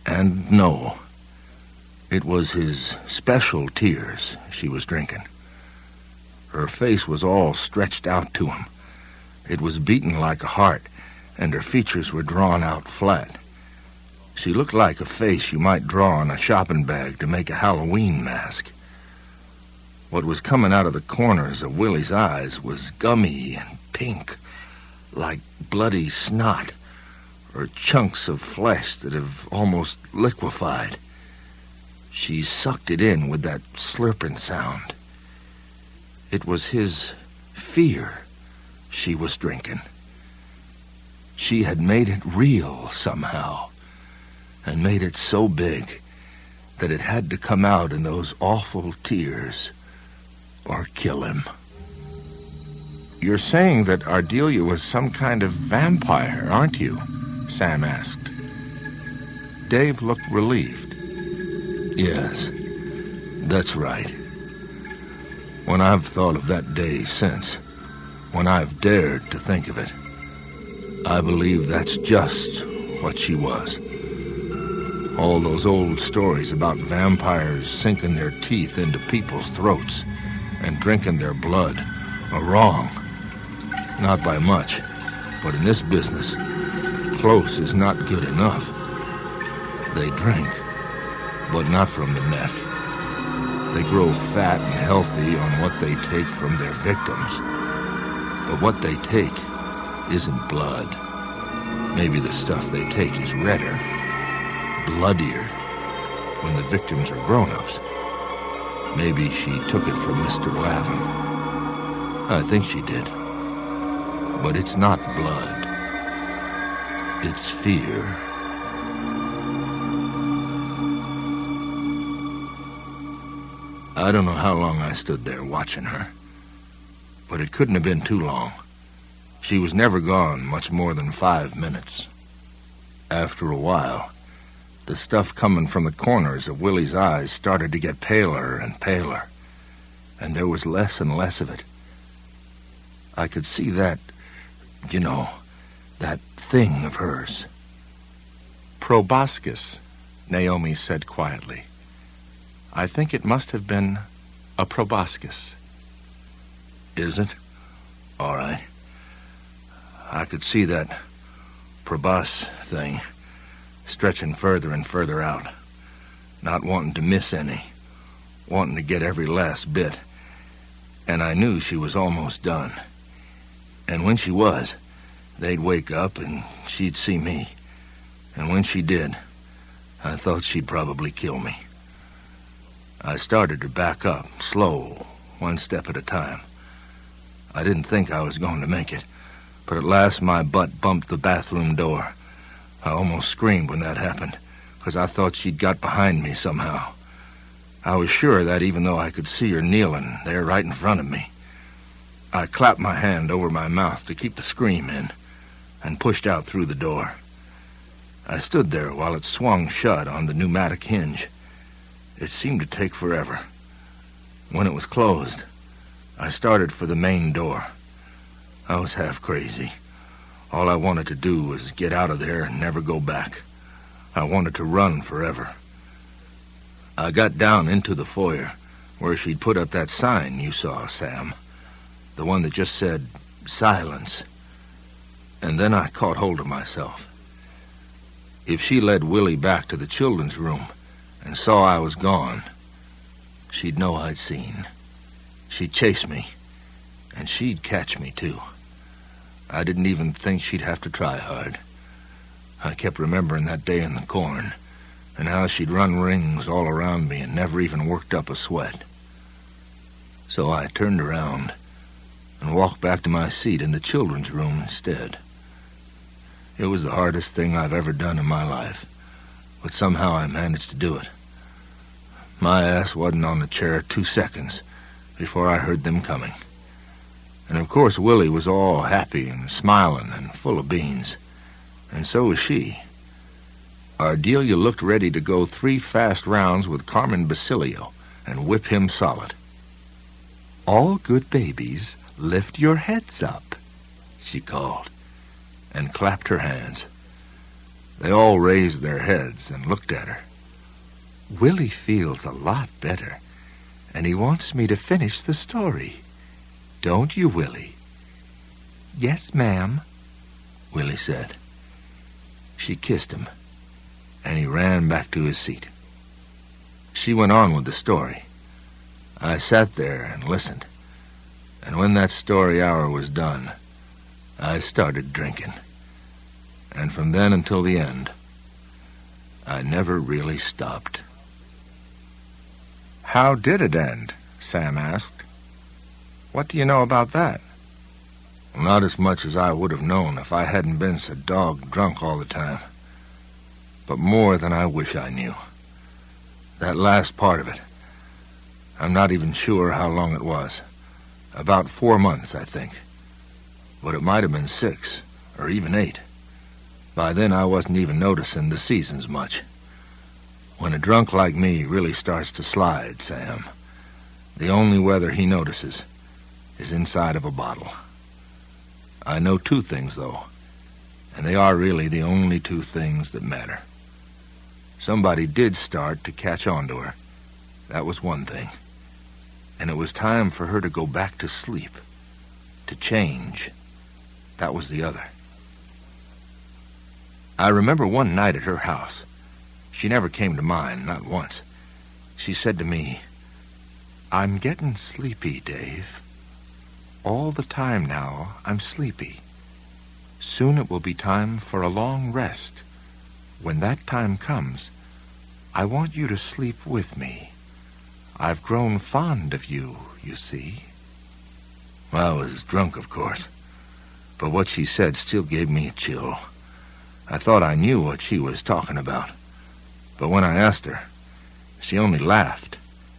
And no, it was his special tears she was drinking. Her face was all stretched out to him. It was beaten like a heart, and her features were drawn out flat. She looked like a face you might draw on a shopping bag to make a Halloween mask. What was coming out of the corners of Willie's eyes was gummy and pink, like bloody snot, or chunks of flesh that have almost liquefied. She sucked it in with that slurping sound. It was his fear she was drinking. She had made it real somehow, and made it so big that it had to come out in those awful tears or kill him. You're saying that Ardelia was some kind of vampire, aren't you? Sam asked. Dave looked relieved. Yes, that's right. When I've thought of that day since, when I've dared to think of it, I believe that's just what she was. All those old stories about vampires sinking their teeth into people's throats and drinking their blood are wrong. Not by much, but in this business, close is not good enough. They drink, but not from the neck. They grow fat and healthy on what they take from their victims. But what they take isn't blood. Maybe the stuff they take is redder, bloodier, when the victims are grown-ups. Maybe she took it from Mister Lavin. I think she did. But it's not blood. It's fear. I don't know how long I stood there watching her, but it couldn't have been too long. She was never gone much more than five minutes. After a while, the stuff coming from the corners of Willie's eyes started to get paler and paler, and there was less and less of it. I could see that, you know, that thing of hers. Proboscis, Naomi said quietly. I think it must have been a proboscis. Is it? All right. I could see that probos thing stretching further and further out, not wanting to miss any, wanting to get every last bit. And I knew she was almost done. And when she was, they'd wake up and she'd see me. And when she did, I thought she'd probably kill me. I started to back up, slow, one step at a time. I didn't think I was going to make it, but at last my butt bumped the bathroom door. I almost screamed when that happened, because I thought she'd got behind me somehow. I was sure of that even though I could see her kneeling there right in front of me. I clapped my hand over my mouth to keep the scream in, and pushed out through the door. I stood there while it swung shut on the pneumatic hinge. It seemed to take forever. When it was closed, I started for the main door. I was half crazy. All I wanted to do was get out of there and never go back. I wanted to run forever. I got down into the foyer, where she'd put up that sign you saw, Sam. The one that just said, silence. And then I caught hold of myself. If she led Willie back to the children's room and saw I was gone, she'd know I'd seen. She'd chase me, and she'd catch me, too. I didn't even think she'd have to try hard. I kept remembering that day in the corn, and how she'd run rings all around me and never even worked up a sweat. So I turned around and walked back to my seat in the children's room instead. It was the hardest thing I've ever done in my life, but somehow I managed to do it. My ass wasn't on the chair two seconds before I heard them coming. And of course Willie was all happy and smiling and full of beans. And so was she. Ardelia looked ready to go three fast rounds with Carmen Basilio and whip him solid. All good babies lift your heads up, she called, and clapped her hands. They all raised their heads and looked at her. Willie feels a lot better, and he wants me to finish the story. Don't you, Willie? Yes, ma'am, Willie said. She kissed him, and he ran back to his seat. She went on with the story. I sat there and listened, and when that story hour was done, I started drinking. And from then until the end, I never really stopped. How did it end? Sam asked. What do you know about that? Well, not as much as I would have known if I hadn't been so dog drunk all the time. But more than I wish I knew. That last part of it, I'm not even sure how long it was. About four months, I think. But it might have been six, or even eight. By then, I wasn't even noticing the seasons much. When a drunk like me really starts to slide, Sam, the only weather he notices is inside of a bottle. I know two things, though, and they are really the only two things that matter. Somebody did start to catch on to her. That was one thing. And it was time for her to go back to sleep, to change. That was the other. I remember one night at her house. She never came to mine, not once. She said to me, "I'm getting sleepy, Dave. All the time now, I'm sleepy. Soon it will be time for a long rest. When that time comes, I want you to sleep with me. I've grown fond of you, you see." Well, I was drunk, of course, but what she said still gave me a chill. I thought I knew what she was talking about, but when I asked her, she only laughed.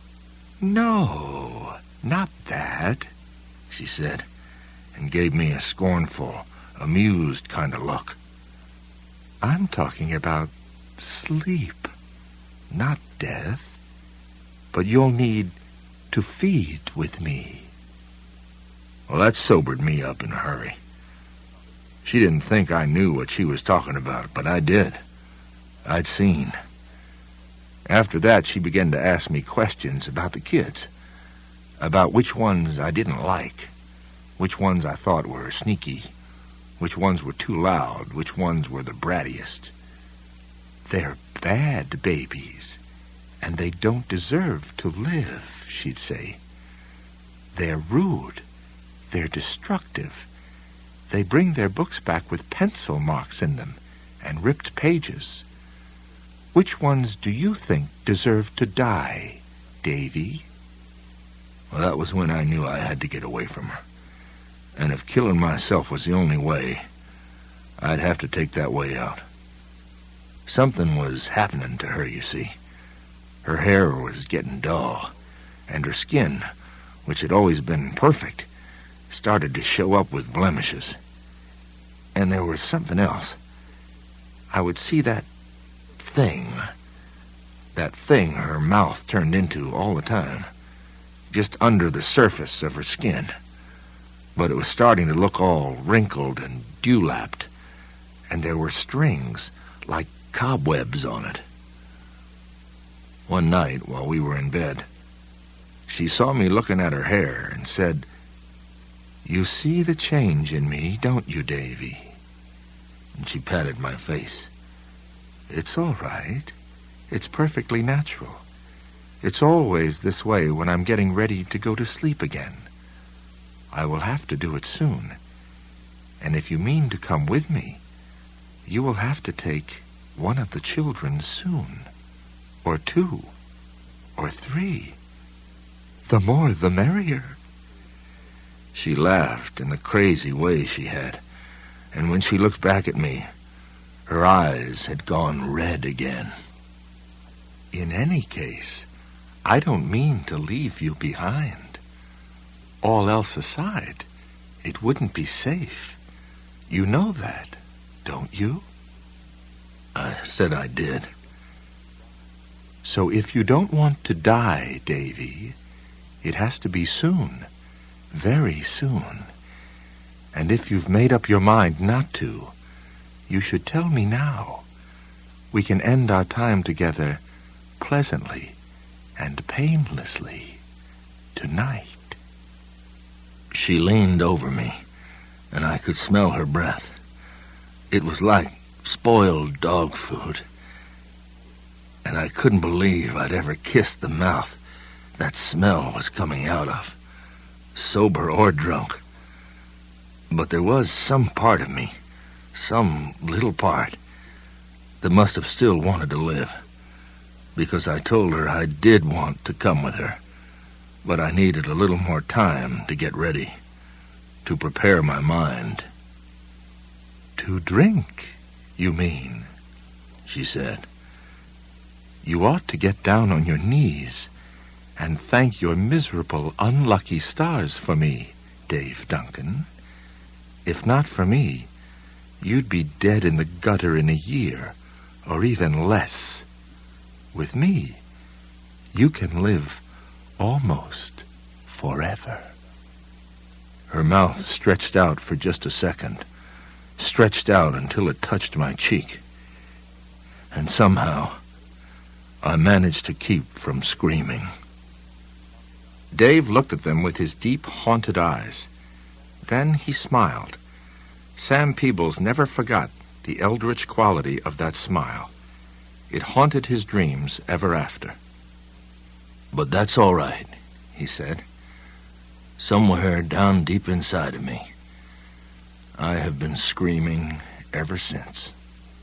"No, not that," she said, and gave me a scornful, amused kind of look. "I'm talking about sleep, not death. But you'll need to feed with me." Well, that sobered me up in a hurry. She didn't think I knew what she was talking about, but I did. I'd seen. After that, she began to ask me questions about the kids, about which ones I didn't like, which ones I thought were sneaky, which ones were too loud, which ones were the brattiest. "They're bad babies, and they don't deserve to live," she'd say. "They're rude. They're destructive. They bring their books back with pencil marks in them and ripped pages. Which ones do you think deserve to die, Davy?" Well, that was when I knew I had to get away from her. And if killing myself was the only way, I'd have to take that way out. Something was happening to her, you see. Her hair was getting dull, and her skin, which had always been perfect, started to show up with blemishes. And there was something else. I would see that thing, that thing her mouth turned into all the time, just under the surface of her skin. But it was starting to look all wrinkled and dewlapped, and there were strings like cobwebs on it. One night, while we were in bed, she saw me looking at her hair and said, "You see the change in me, don't you, Davy?" And she patted my face. "It's all right. It's perfectly natural. It's always this way when I'm getting ready to go to sleep again. I will have to do it soon. And if you mean to come with me, you will have to take one of the children soon, or two, or three. The more the merrier." She laughed in the crazy way she had, and when she looked back at me, her eyes had gone red again. "In any case, I don't mean to leave you behind. All else aside, it wouldn't be safe. You know that, don't you?" I said I did. "So if you don't want to die, Davy, it has to be soon, very soon. And if you've made up your mind not to, you should tell me now, we can end our time together pleasantly and painlessly tonight. She leaned over me, and I could smell her breath. It was like spoiled dog food, and I couldn't believe I'd ever kissed the mouth that smell was coming out of, sober or drunk. But there was some part of me, some little part, that must have still wanted to live, because I told her I did want to come with her, but I needed a little more time to get ready, to prepare my mind. To drink, you mean? She said. You ought to get down on your knees and thank your miserable, unlucky stars for me, Dave Duncan. If not for me, you'd be dead in the gutter in a year, or even less. With me, you can live almost forever. Her mouth stretched out for just a second, stretched out until it touched my cheek. And somehow, I managed to keep from screaming. Dave looked at them with his deep, haunted eyes. Then he smiled. Sam Peebles never forgot the eldritch quality of that smile. It haunted his dreams ever after. But that's all right, he said. Somewhere down deep inside of me, I have been screaming ever since.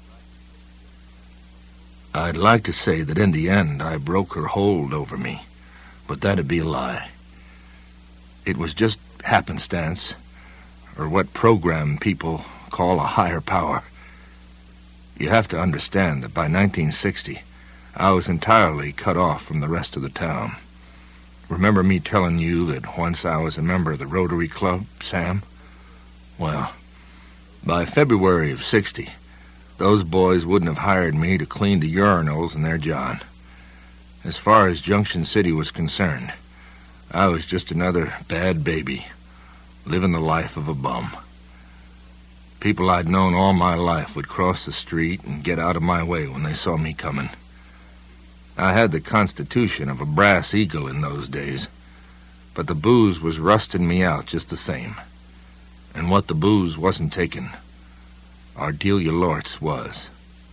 I'd like to say that in the end I broke her hold over me, but that'd be a lie. It was just happenstance, or what program people call a higher power. You have to understand that by nineteen sixty, I was entirely cut off from the rest of the town. Remember me telling you that once I was a member of the Rotary Club, Sam? Well, by February of sixty, those boys wouldn't have hired me to clean the urinals in their john. As far as Junction City was concerned, I was just another bad baby, living the life of a bum. People I'd known all my life would cross the street and get out of my way when they saw me coming. I had the constitution of a brass eagle in those days, but the booze was rusting me out just the same. And what the booze wasn't taking, Ardelia Lortz was.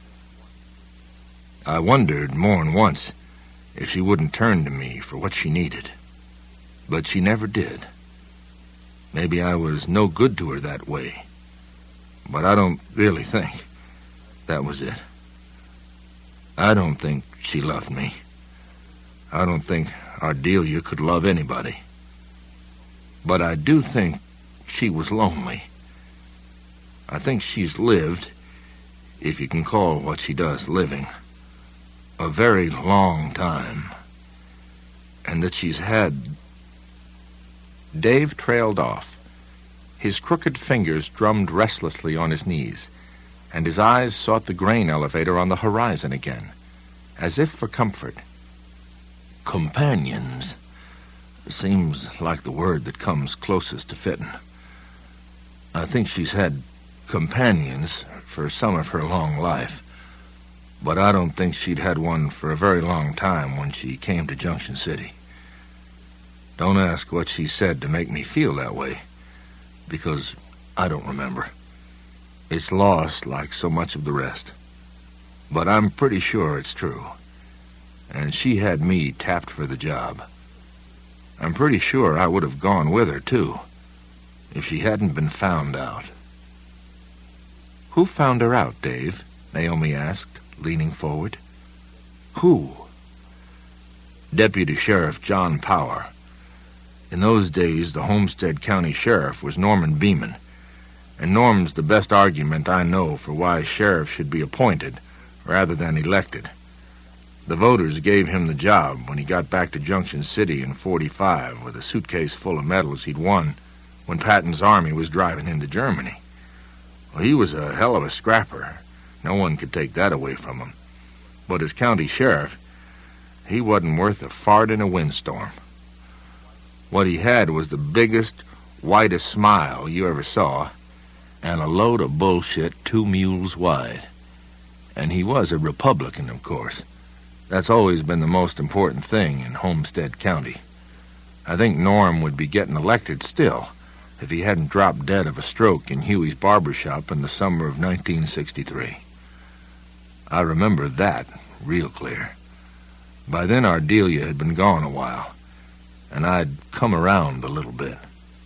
I wondered more than once if she wouldn't turn to me for what she needed. But she never did. Maybe I was no good to her that way. But I don't really think that was it. I don't think she loved me. I don't think Ardelia could love anybody. But I do think she was lonely. I think she's lived, if you can call what she does living, a very long time. And that she's had... Dave trailed off. His crooked fingers drummed restlessly on his knees, and his eyes sought the grain elevator on the horizon again, as if for comfort. Companions seems like the word that comes closest to fitting. I think she's had companions for some of her long life, but I don't think she'd had one for a very long time when she came to Junction City. Don't ask what she said to make me feel that way, because I don't remember. It's lost like so much of the rest. But I'm pretty sure it's true. And she had me tapped for the job. I'm pretty sure I would have gone with her, too, if she hadn't been found out. Who found her out, Dave? Naomi asked, leaning forward. Who? Deputy Sheriff John Power. In those days, the Homestead County Sheriff was Norman Beeman, and Norm's the best argument I know for why sheriff should be appointed rather than elected. The voters gave him the job when he got back to Junction City in forty-five with a suitcase full of medals he'd won when Patton's army was driving into Germany. Well, he was a hell of a scrapper. No one could take that away from him. But as county sheriff, he wasn't worth a fart in a windstorm. What he had was the biggest, whitest smile you ever saw, and a load of bullshit two mules wide. And he was a Republican, of course. That's always been the most important thing in Homestead County. I think Norm would be getting elected still if he hadn't dropped dead of a stroke in Huey's barber shop in the summer of nineteen sixty-three. I remember that real clear. By then, Ardelia had been gone a while, and I'd come around a little bit.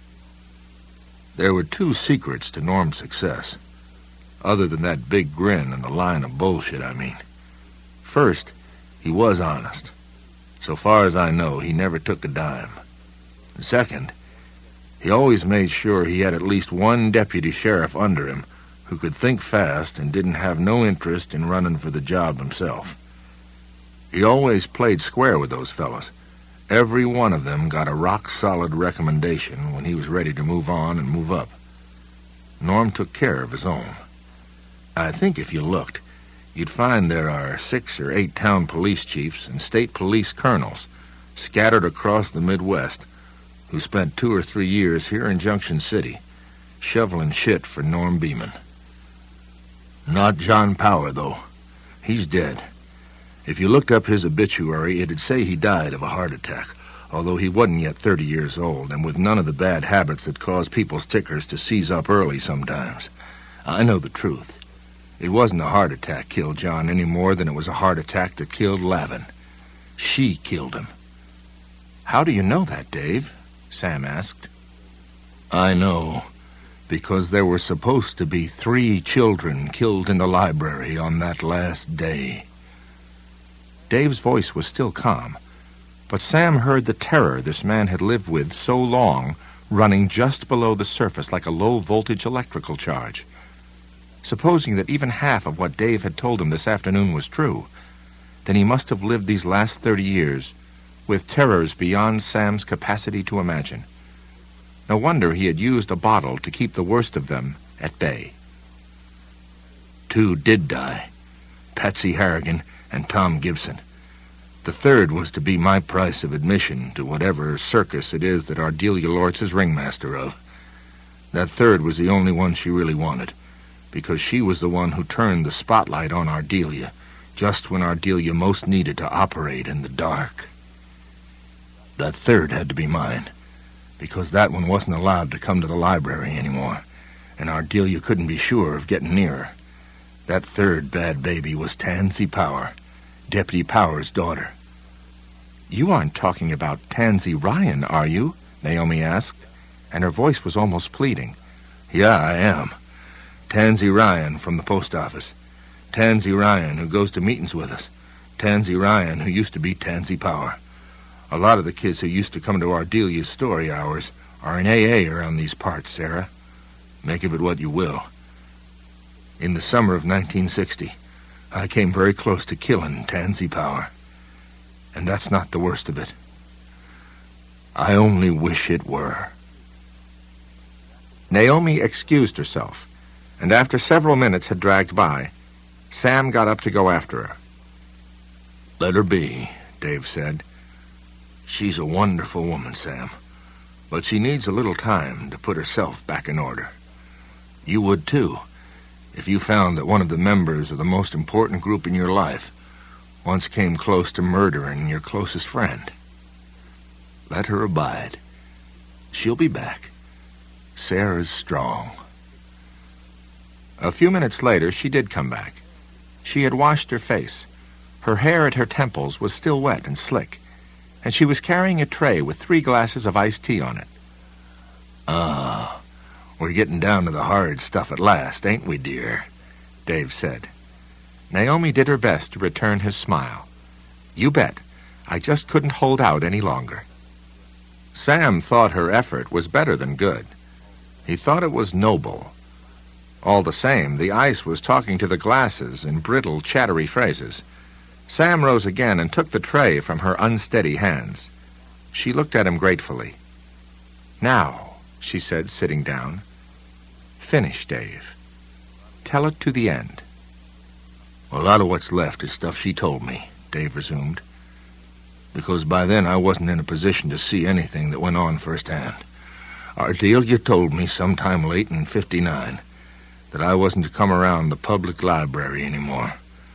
There were two secrets to Norm's success, other than that big grin and the line of bullshit, I mean. First, he was honest. So far as I know, he never took a dime. And second, he always made sure he had at least one deputy sheriff under him who could think fast and didn't have no interest in running for the job himself. He always played square with those fellows. Every one of them got a rock-solid recommendation when he was ready to move on and move up. Norm took care of his own. I think if you looked, you'd find there are six or eight town police chiefs and state police colonels scattered across the Midwest who spent two or three years here in Junction City shoveling shit for Norm Beeman. Not John Power, though. He's dead. If you looked up his obituary, it'd say he died of a heart attack, although he wasn't yet thirty years old, and with none of the bad habits that cause people's tickers to seize up early sometimes. I know the truth. It wasn't a heart attack killed John any more than it was a heart attack that killed Lavin. She killed him. How do you know that, Dave? Sam asked. I know, because there were supposed to be three children killed in the library on that last day. Dave's voice was still calm, but Sam heard the terror this man had lived with so long running just below the surface like a low-voltage electrical charge. Supposing that even half of what Dave had told him this afternoon was true, then he must have lived these last thirty years with terrors beyond Sam's capacity to imagine. No wonder he had used a bottle to keep the worst of them at bay. Two did die, Patsy Harrigan and Tom Gibson. The third was to be my price of admission to whatever circus it is that Ardelia Lortz is ringmaster of. That third was the only one she really wanted, because she was the one who turned the spotlight on Ardelia just when Ardelia most needed to operate in the dark. That third had to be mine, because that one wasn't allowed to come to the library anymore, and Ardelia couldn't be sure of getting near her. That third bad baby was Tansy Power, Deputy Power's daughter. You aren't talking about Tansy Ryan, are you? Naomi asked, and her voice was almost pleading. Yeah, I am. Tansy Ryan from the post office. Tansy Ryan, who goes to meetings with us. Tansy Ryan, who used to be Tansy Power. A lot of the kids who used to come to Ardelia's story hours are in A A around these parts, Sarah. Make of it what you will. In the summer of nineteen sixty, I came very close to killing Tansy Power. And that's not the worst of it. I only wish it were. Naomi excused herself, and after several minutes had dragged by, Sam got up to go after her. Let her be, Dave said. She's a wonderful woman, Sam, but she needs a little time to put herself back in order. You would, too, if you found that one of the members of the most important group in your life once came close to murdering your closest friend. Let her abide. She'll be back. Sarah's strong. A few minutes later, she did come back. She had washed her face. Her hair at her temples was still wet and slick, and she was carrying a tray with three glasses of iced tea on it. Ah, we're getting down to the hard stuff at last, ain't we, dear? Dave said. Naomi did her best to return his smile. You bet. I just couldn't hold out any longer. Sam thought her effort was better than good. He thought it was noble. All the same, the ice was talking to the glasses in brittle, chattery phrases. Sam rose again and took the tray from her unsteady hands. She looked at him gratefully. Now, she said, sitting down. Finish, Dave. Tell it to the end. A lot of what's left is stuff she told me, Dave resumed, because by then I wasn't in a position to see anything that went on firsthand. Ardelia told me sometime late in fifty-nine that I wasn't to come around the public library anymore,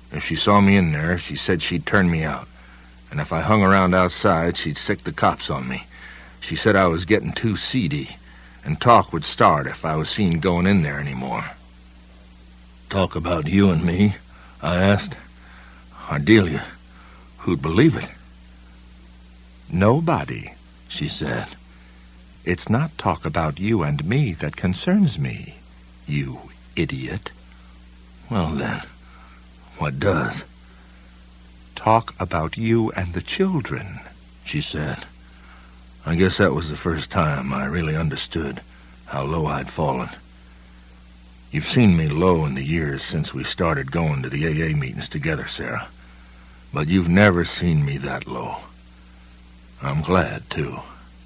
If she saw me in there, she said she'd turn me out. And if I hung around outside, she'd sick the cops on me. She said I was getting too seedy, and talk would start if I was seen going in there anymore. Talk about you and me? I asked. Ardelia, who'd believe it? Nobody, she said. It's not talk about you and me that concerns me, you idiot. Well then, what does? Talk about you and the children, she said. I guess that was the first time I really understood how low I'd fallen. You've seen me low in the years since we started going to the A A meetings together, Sarah. But you've never seen me that low. I'm glad, too.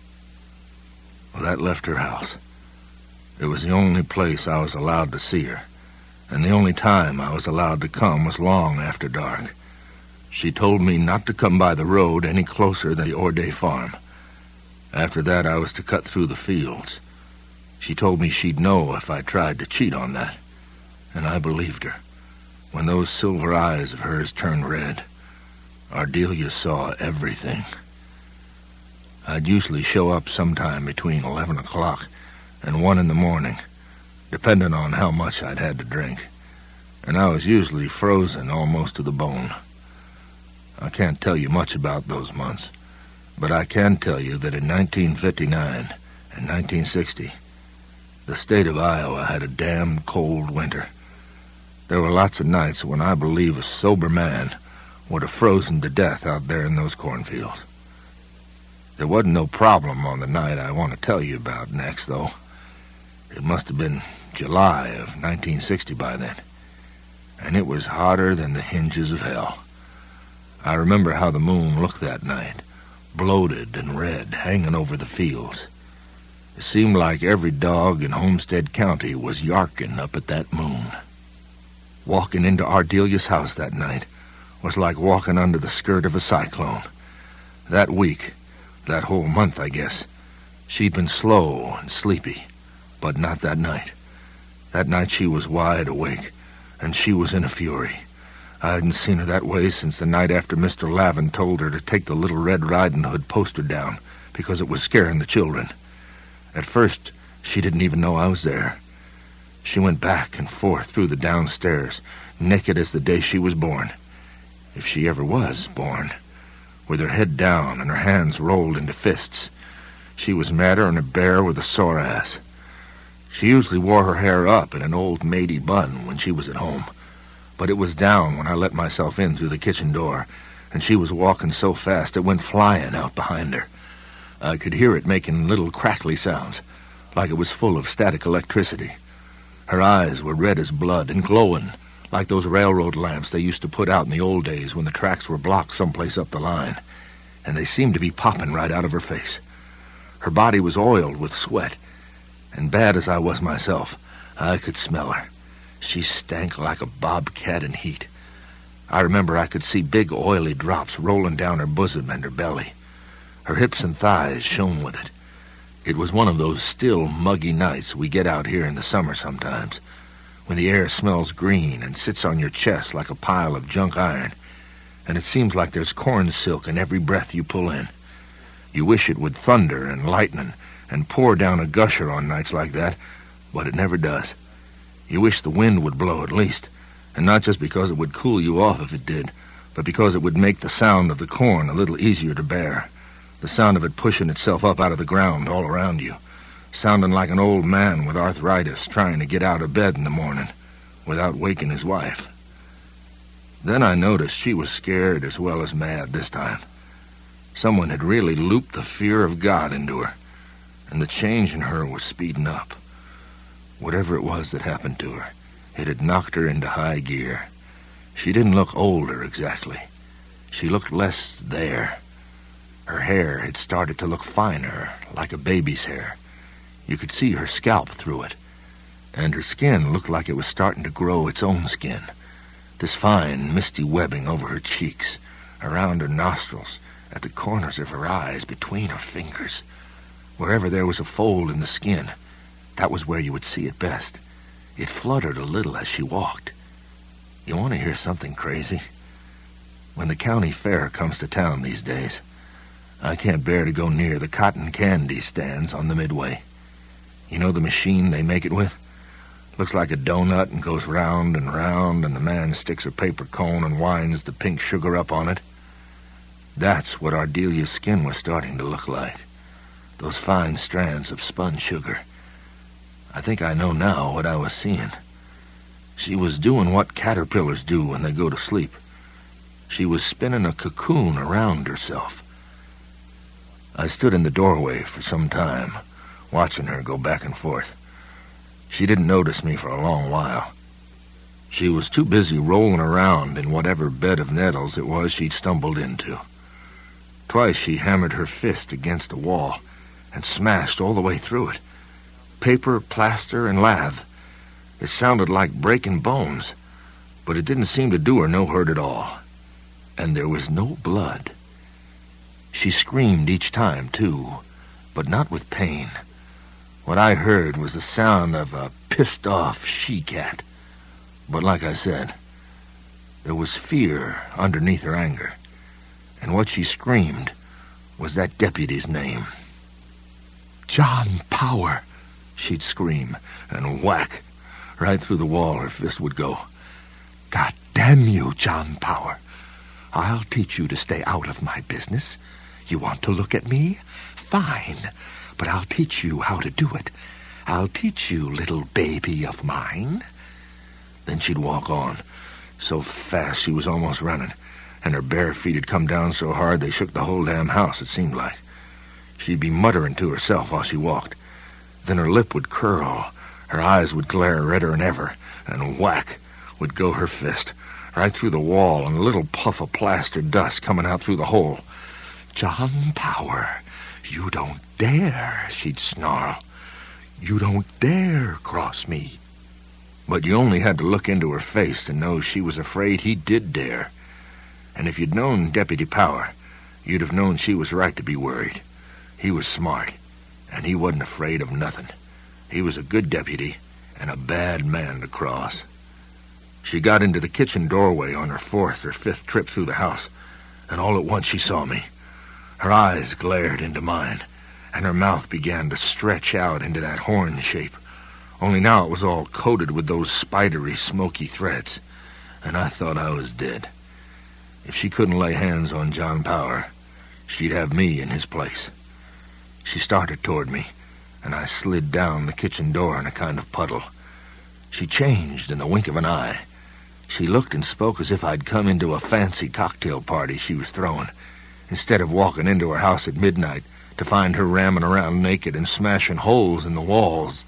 Well, that left her house. It was the only place I was allowed to see her, and the only time I was allowed to come was long after dark. She told me not to come by the road any closer than the O'Day farm. After that, I was to cut through the fields. She told me she'd know if I tried to cheat on that, and I believed her. When those silver eyes of hers turned red, Ardelia saw everything. I'd usually show up sometime between eleven o'clock and one in the morning, depending on how much I'd had to drink, and I was usually frozen almost to the bone. I can't tell you much about those months, but I can tell you that in nineteen fifty-nine and nineteen sixty, the state of Iowa had a damn cold winter. There were lots of nights when I believe a sober man would have frozen to death out there in those cornfields. There wasn't no problem on the night I want to tell you about next, though. It must have been July of nineteen sixty by then, and it was hotter than the hinges of hell. I remember how the moon looked that night, bloated and red, hanging over the fields. It seemed like every dog in Homestead County was yarking up at that moon. Walking into Ardelia's house that night was like walking under the skirt of a cyclone. That week, that whole month, I guess, she'd been slow and sleepy, but not that night. That night she was wide awake, and she was in a fury. I hadn't seen her that way since the night after Mister Lavin told her to take the Little Red Riding Hood poster down because it was scaring the children. At first, she didn't even know I was there. She went back and forth through the downstairs, naked as the day she was born. If she ever was born. With her head down and her hands rolled into fists. She was madder than a bear with a sore ass. She usually wore her hair up in an old maidy bun when she was at home, but it was down when I let myself in through the kitchen door, and she was walking so fast it went flying out behind her. I could hear it making little crackly sounds, like it was full of static electricity. Her eyes were red as blood and glowing, like those railroad lamps they used to put out in the old days when the tracks were blocked someplace up the line, and they seemed to be popping right out of her face. Her body was oiled with sweat, and bad as I was myself, I could smell her. She stank like a bobcat in heat. I remember I could see big oily drops rolling down her bosom and her belly. Her hips and thighs shone with it. It was one of those still, muggy nights we get out here in the summer sometimes, when the air smells green and sits on your chest like a pile of junk iron, and it seems like there's corn silk in every breath you pull in. You wish it would thunder and lightning and pour down a gusher on nights like that, but it never does. You wish the wind would blow at least, and not just because it would cool you off if it did, but because it would make the sound of the corn a little easier to bear. The sound of it pushing itself up out of the ground all around you, sounding like an old man with arthritis trying to get out of bed in the morning without waking his wife. Then I noticed she was scared as well as mad this time. Someone had really looped the fear of God into her, and the change in her was speeding up. Whatever it was that happened to her, it had knocked her into high gear. She didn't look older exactly. She looked less there. Her hair had started to look finer, like a baby's hair. You could see her scalp through it, and her skin looked like it was starting to grow its own skin. This fine, misty webbing over her cheeks, around her nostrils, at the corners of her eyes, between her fingers. Wherever there was a fold in the skin, that was where you would see it best. It fluttered a little as she walked. You want to hear something crazy? When the county fair comes to town these days, I can't bear to go near the cotton candy stands on the Midway. You know the machine they make it with? Looks like a donut and goes round and round, and the man sticks a paper cone and winds the pink sugar up on it. That's what Ardelia's skin was starting to look like. Those fine strands of spun sugar. I think I know now what I was seeing. She was doing what caterpillars do when they go to sleep. She was spinning a cocoon around herself. I stood in the doorway for some time, watching her go back and forth. She didn't notice me for a long while. She was too busy rolling around in whatever bed of nettles it was she'd stumbled into. Twice she hammered her fist against a wall and smashed all the way through it. Paper, plaster, and lath. It sounded like breaking bones, but it didn't seem to do her no hurt at all. And there was no blood. She screamed each time, too, but not with pain. What I heard was the sound of a pissed-off she-cat. But like I said, there was fear underneath her anger. And what she screamed was that deputy's name. "John Power," she'd scream, and whack. Right through the wall her fist would go. "God damn you, John Power. I'll teach you to stay out of my business. You want to look at me? Fine. But I'll teach you how to do it. I'll teach you, little baby of mine." Then she'd walk on, so fast she was almost running, and her bare feet had come down so hard they shook the whole damn house, it seemed like. She'd be muttering to herself while she walked. Then her lip would curl, her eyes would glare redder than ever, and whack would go her fist, right through the wall, and a little puff of plaster dust coming out through the hole. "John Power, you don't dare," she'd snarl. "You don't dare cross me." But you only had to look into her face to know she was afraid he did dare. And if you'd known Deputy Power, you'd have known she was right to be worried. He was smart, and he wasn't afraid of nothing. He was a good deputy and a bad man to cross. She got into the kitchen doorway on her fourth or fifth trip through the house, and all at once she saw me. Her eyes glared into mine, and her mouth began to stretch out into that horn shape. Only now it was all coated with those spidery, smoky threads, and I thought I was dead. If she couldn't lay hands on John Power, she'd have me in his place. She started toward me, and I slid down the kitchen door in a kind of puddle. She changed in the wink of an eye. She looked and spoke as if I'd come into a fancy cocktail party she was throwing, instead of walking into her house at midnight to find her ramming around naked and smashing holes in the walls.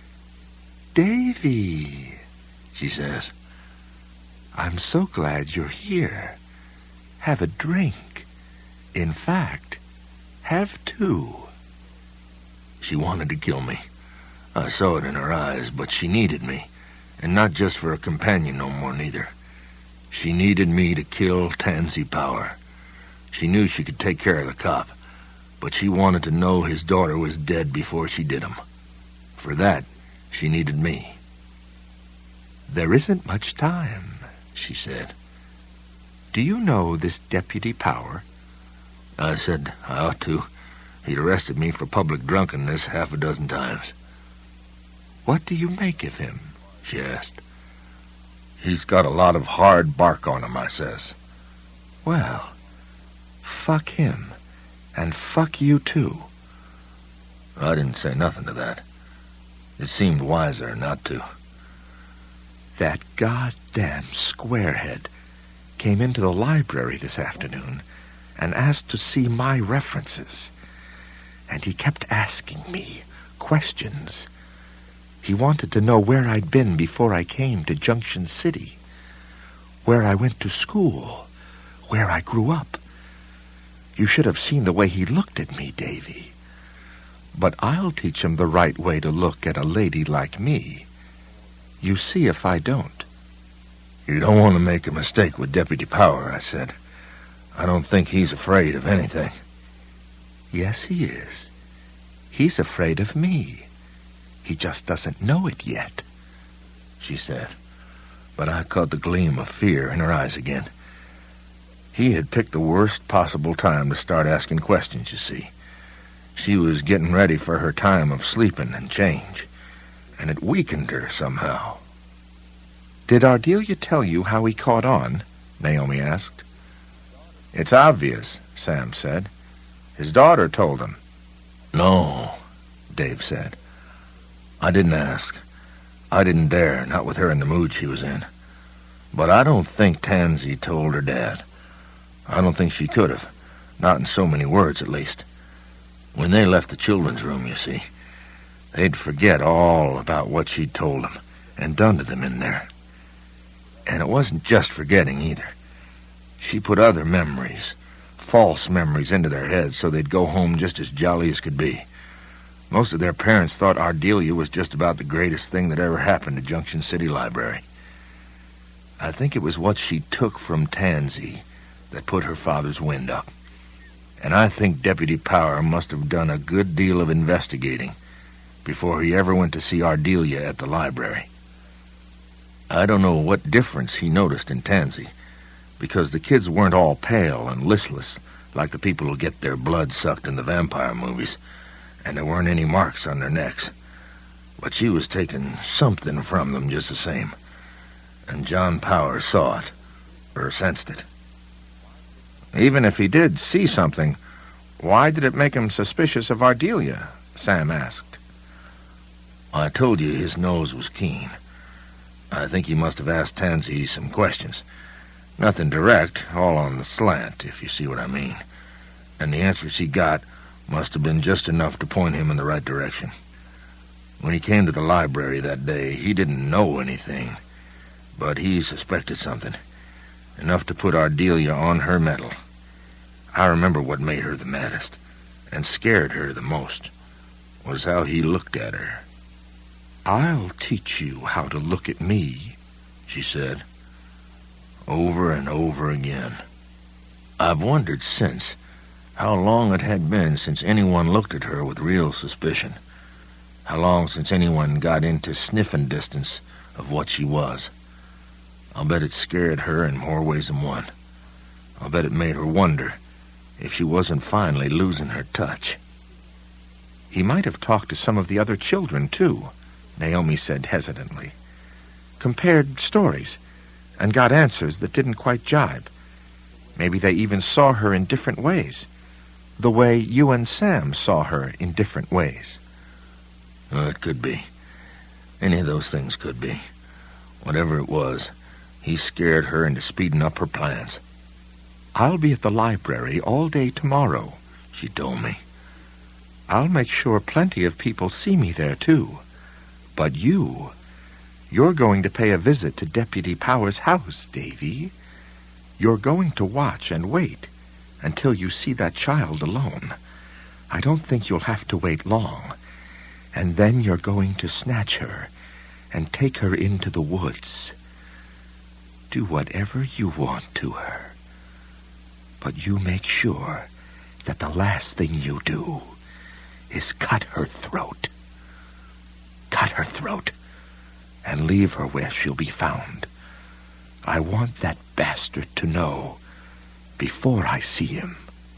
"Davy," she says, "I'm so glad you're here. Have a drink. In fact, have two." She wanted to kill me. I saw it in her eyes, but she needed me, and not just for a companion no more, neither. She needed me to kill Tansy Power. She knew she could take care of the cop, but she wanted to know his daughter was dead before she did him. For that, she needed me. "There isn't much time," she said. "Do you know this Deputy Power?" I said I ought to. He'd arrested me for public drunkenness half a dozen times. "What do you make of him?" she asked. "He's got a lot of hard bark on him," I says. "Well, fuck him, and fuck you too." I didn't say nothing to that. It seemed wiser not to. "That goddamn squarehead came into the library this afternoon and asked to see my references. And he kept asking me questions. He wanted to know where I'd been before I came to Junction City, where I went to school, where I grew up. You should have seen the way he looked at me, Davy. But I'll teach him the right way to look at a lady like me. You see if I don't." "You don't want to make a mistake with Deputy Power," I said. "I don't think he's afraid of anything." "Yes, he is. He's afraid of me. He just doesn't know it yet," she said. but I caught the gleam of fear in her eyes again. He had picked the worst possible time to start asking questions, you see. She was getting ready for her time of sleeping and change, and it weakened her somehow. Did Ardelia tell you how he caught on? Naomi asked. It's obvious, Sam said. His daughter told him. No, Dave said. I didn't ask. I didn't dare, not with her in the mood she was in. But I don't think Tansy told her dad. I don't think she could have. Not in so many words, at least. When they left the children's room, you see, they'd forget all about what she'd told them and done to them in there. And it wasn't just forgetting, either. She put other memories, false memories, into their heads so they'd go home just as jolly as could be. Most of their parents thought Ardelia was just about the greatest thing that ever happened to Junction City Library. I think it was what she took from Tansy that put her father's wind up. And I think Deputy Power must have done a good deal of investigating before he ever went to see Ardelia at the library. I don't know what difference he noticed in Tansy, because the kids weren't all pale and listless like the people who get their blood sucked in the vampire movies, and there weren't any marks on their necks. But she was taking something from them just the same, and John Power saw it, or sensed it. Even if he did see something, why did it make him suspicious of Ardelia? Sam asked. I told you his nose was keen. I think he must have asked Tansy some questions. Nothing direct, all on the slant, if you see what I mean. And the answers he got must have been just enough to point him in the right direction. When he came to the library that day, he didn't know anything, but he suspected something. Enough to put Ardelia on her mettle. I remember what made her the maddest, and scared her the most, was how he looked at her. I'll teach you how to look at me, she said, over and over again. I've wondered since how long it had been since anyone looked at her with real suspicion. How long since anyone got into sniffing distance of what she was. I'll bet it scared her in more ways than one. I'll bet it made her wonder if she wasn't finally losing her touch. He might have talked to some of the other children, too, Naomi said hesitantly. Compared stories, and got answers that didn't quite jibe. Maybe they even saw her in different ways, the way you and Sam saw her in different ways. Oh, it could be. Any of those things could be. Whatever it was, he scared her into speeding up her plans. I'll be at the library all day tomorrow, she told me. I'll make sure plenty of people see me there, too. But you, you're going to pay a visit to Deputy Power's house, Davy. You're going to watch and wait until you see that child alone. I don't think you'll have to wait long. And then you're going to snatch her and take her into the woods. Do whatever you want to her. But you make sure that the last thing you do is cut her throat. Cut her throat and leave her where she'll be found. I want that bastard to know before I see him.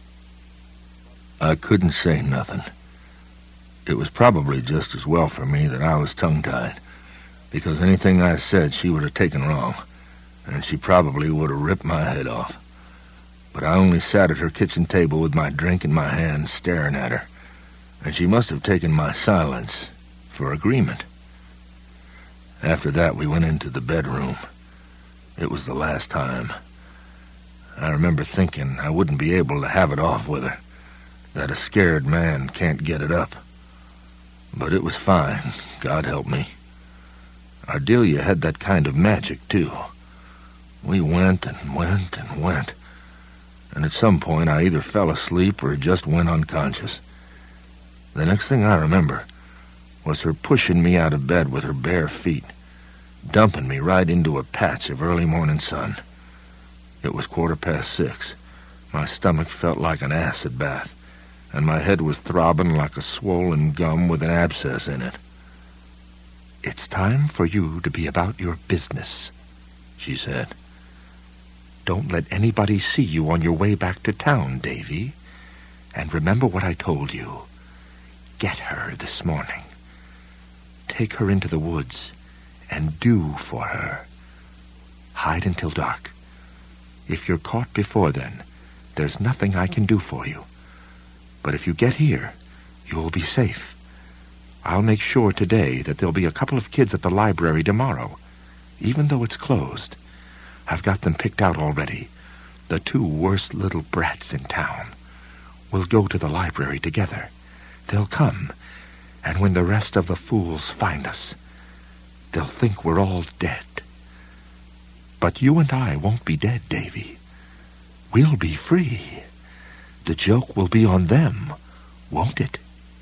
I couldn't say nothing. It was probably just as well for me that I was tongue-tied, because anything I said she would have taken wrong, and she probably would have ripped my head off. But I only sat at her kitchen table with my drink in my hand, staring at her, and she must have taken my silence for agreement. After that, we went into the bedroom. It was the last time. I remember thinking I wouldn't be able to have it off with her, that a scared man can't get it up. But it was fine, God help me. Ardelia had that kind of magic, too. We went and went and went, and at some point I either fell asleep or just went unconscious. The next thing I remember was her pushing me out of bed with her bare feet, dumping me right into a patch of early morning sun. It was quarter past six. My stomach felt like an acid bath, and my head was throbbing like a swollen gum with an abscess in it. It's time for you to be about your business, she said. Don't let anybody see you on your way back to town, Davy. And remember what I told you. Get her this morning. Take her into the woods and do for her. Hide until dark. If you're caught before then, there's nothing I can do for you. But if you get here, you'll be safe. I'll make sure today that there'll be a couple of kids at the library tomorrow, even though it's closed. I've got them picked out already. The two worst little brats in town. We'll go to the library together. They'll come, and when the rest of the fools find us, they'll think we're all dead. But you and I won't be dead, Davy. We'll be free. The joke will be on them, won't it?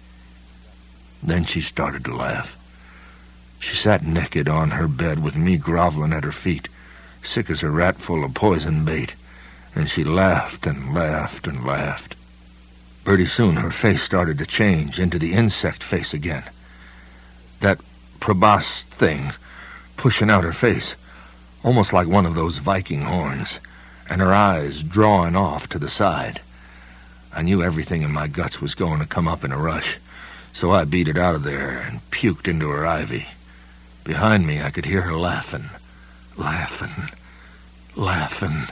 Then she started to laugh. She sat naked on her bed with me groveling at her feet, sick as a rat full of poison bait, and she laughed and laughed and laughed. Pretty soon her face started to change into the insect face again. That proboscis thing pushing out her face, almost like one of those Viking horns, and her eyes drawing off to the side. I knew everything in my guts was going to come up in a rush, so I beat it out of there and puked into her ivy. Behind me I could hear her laughing, laughing, laughing.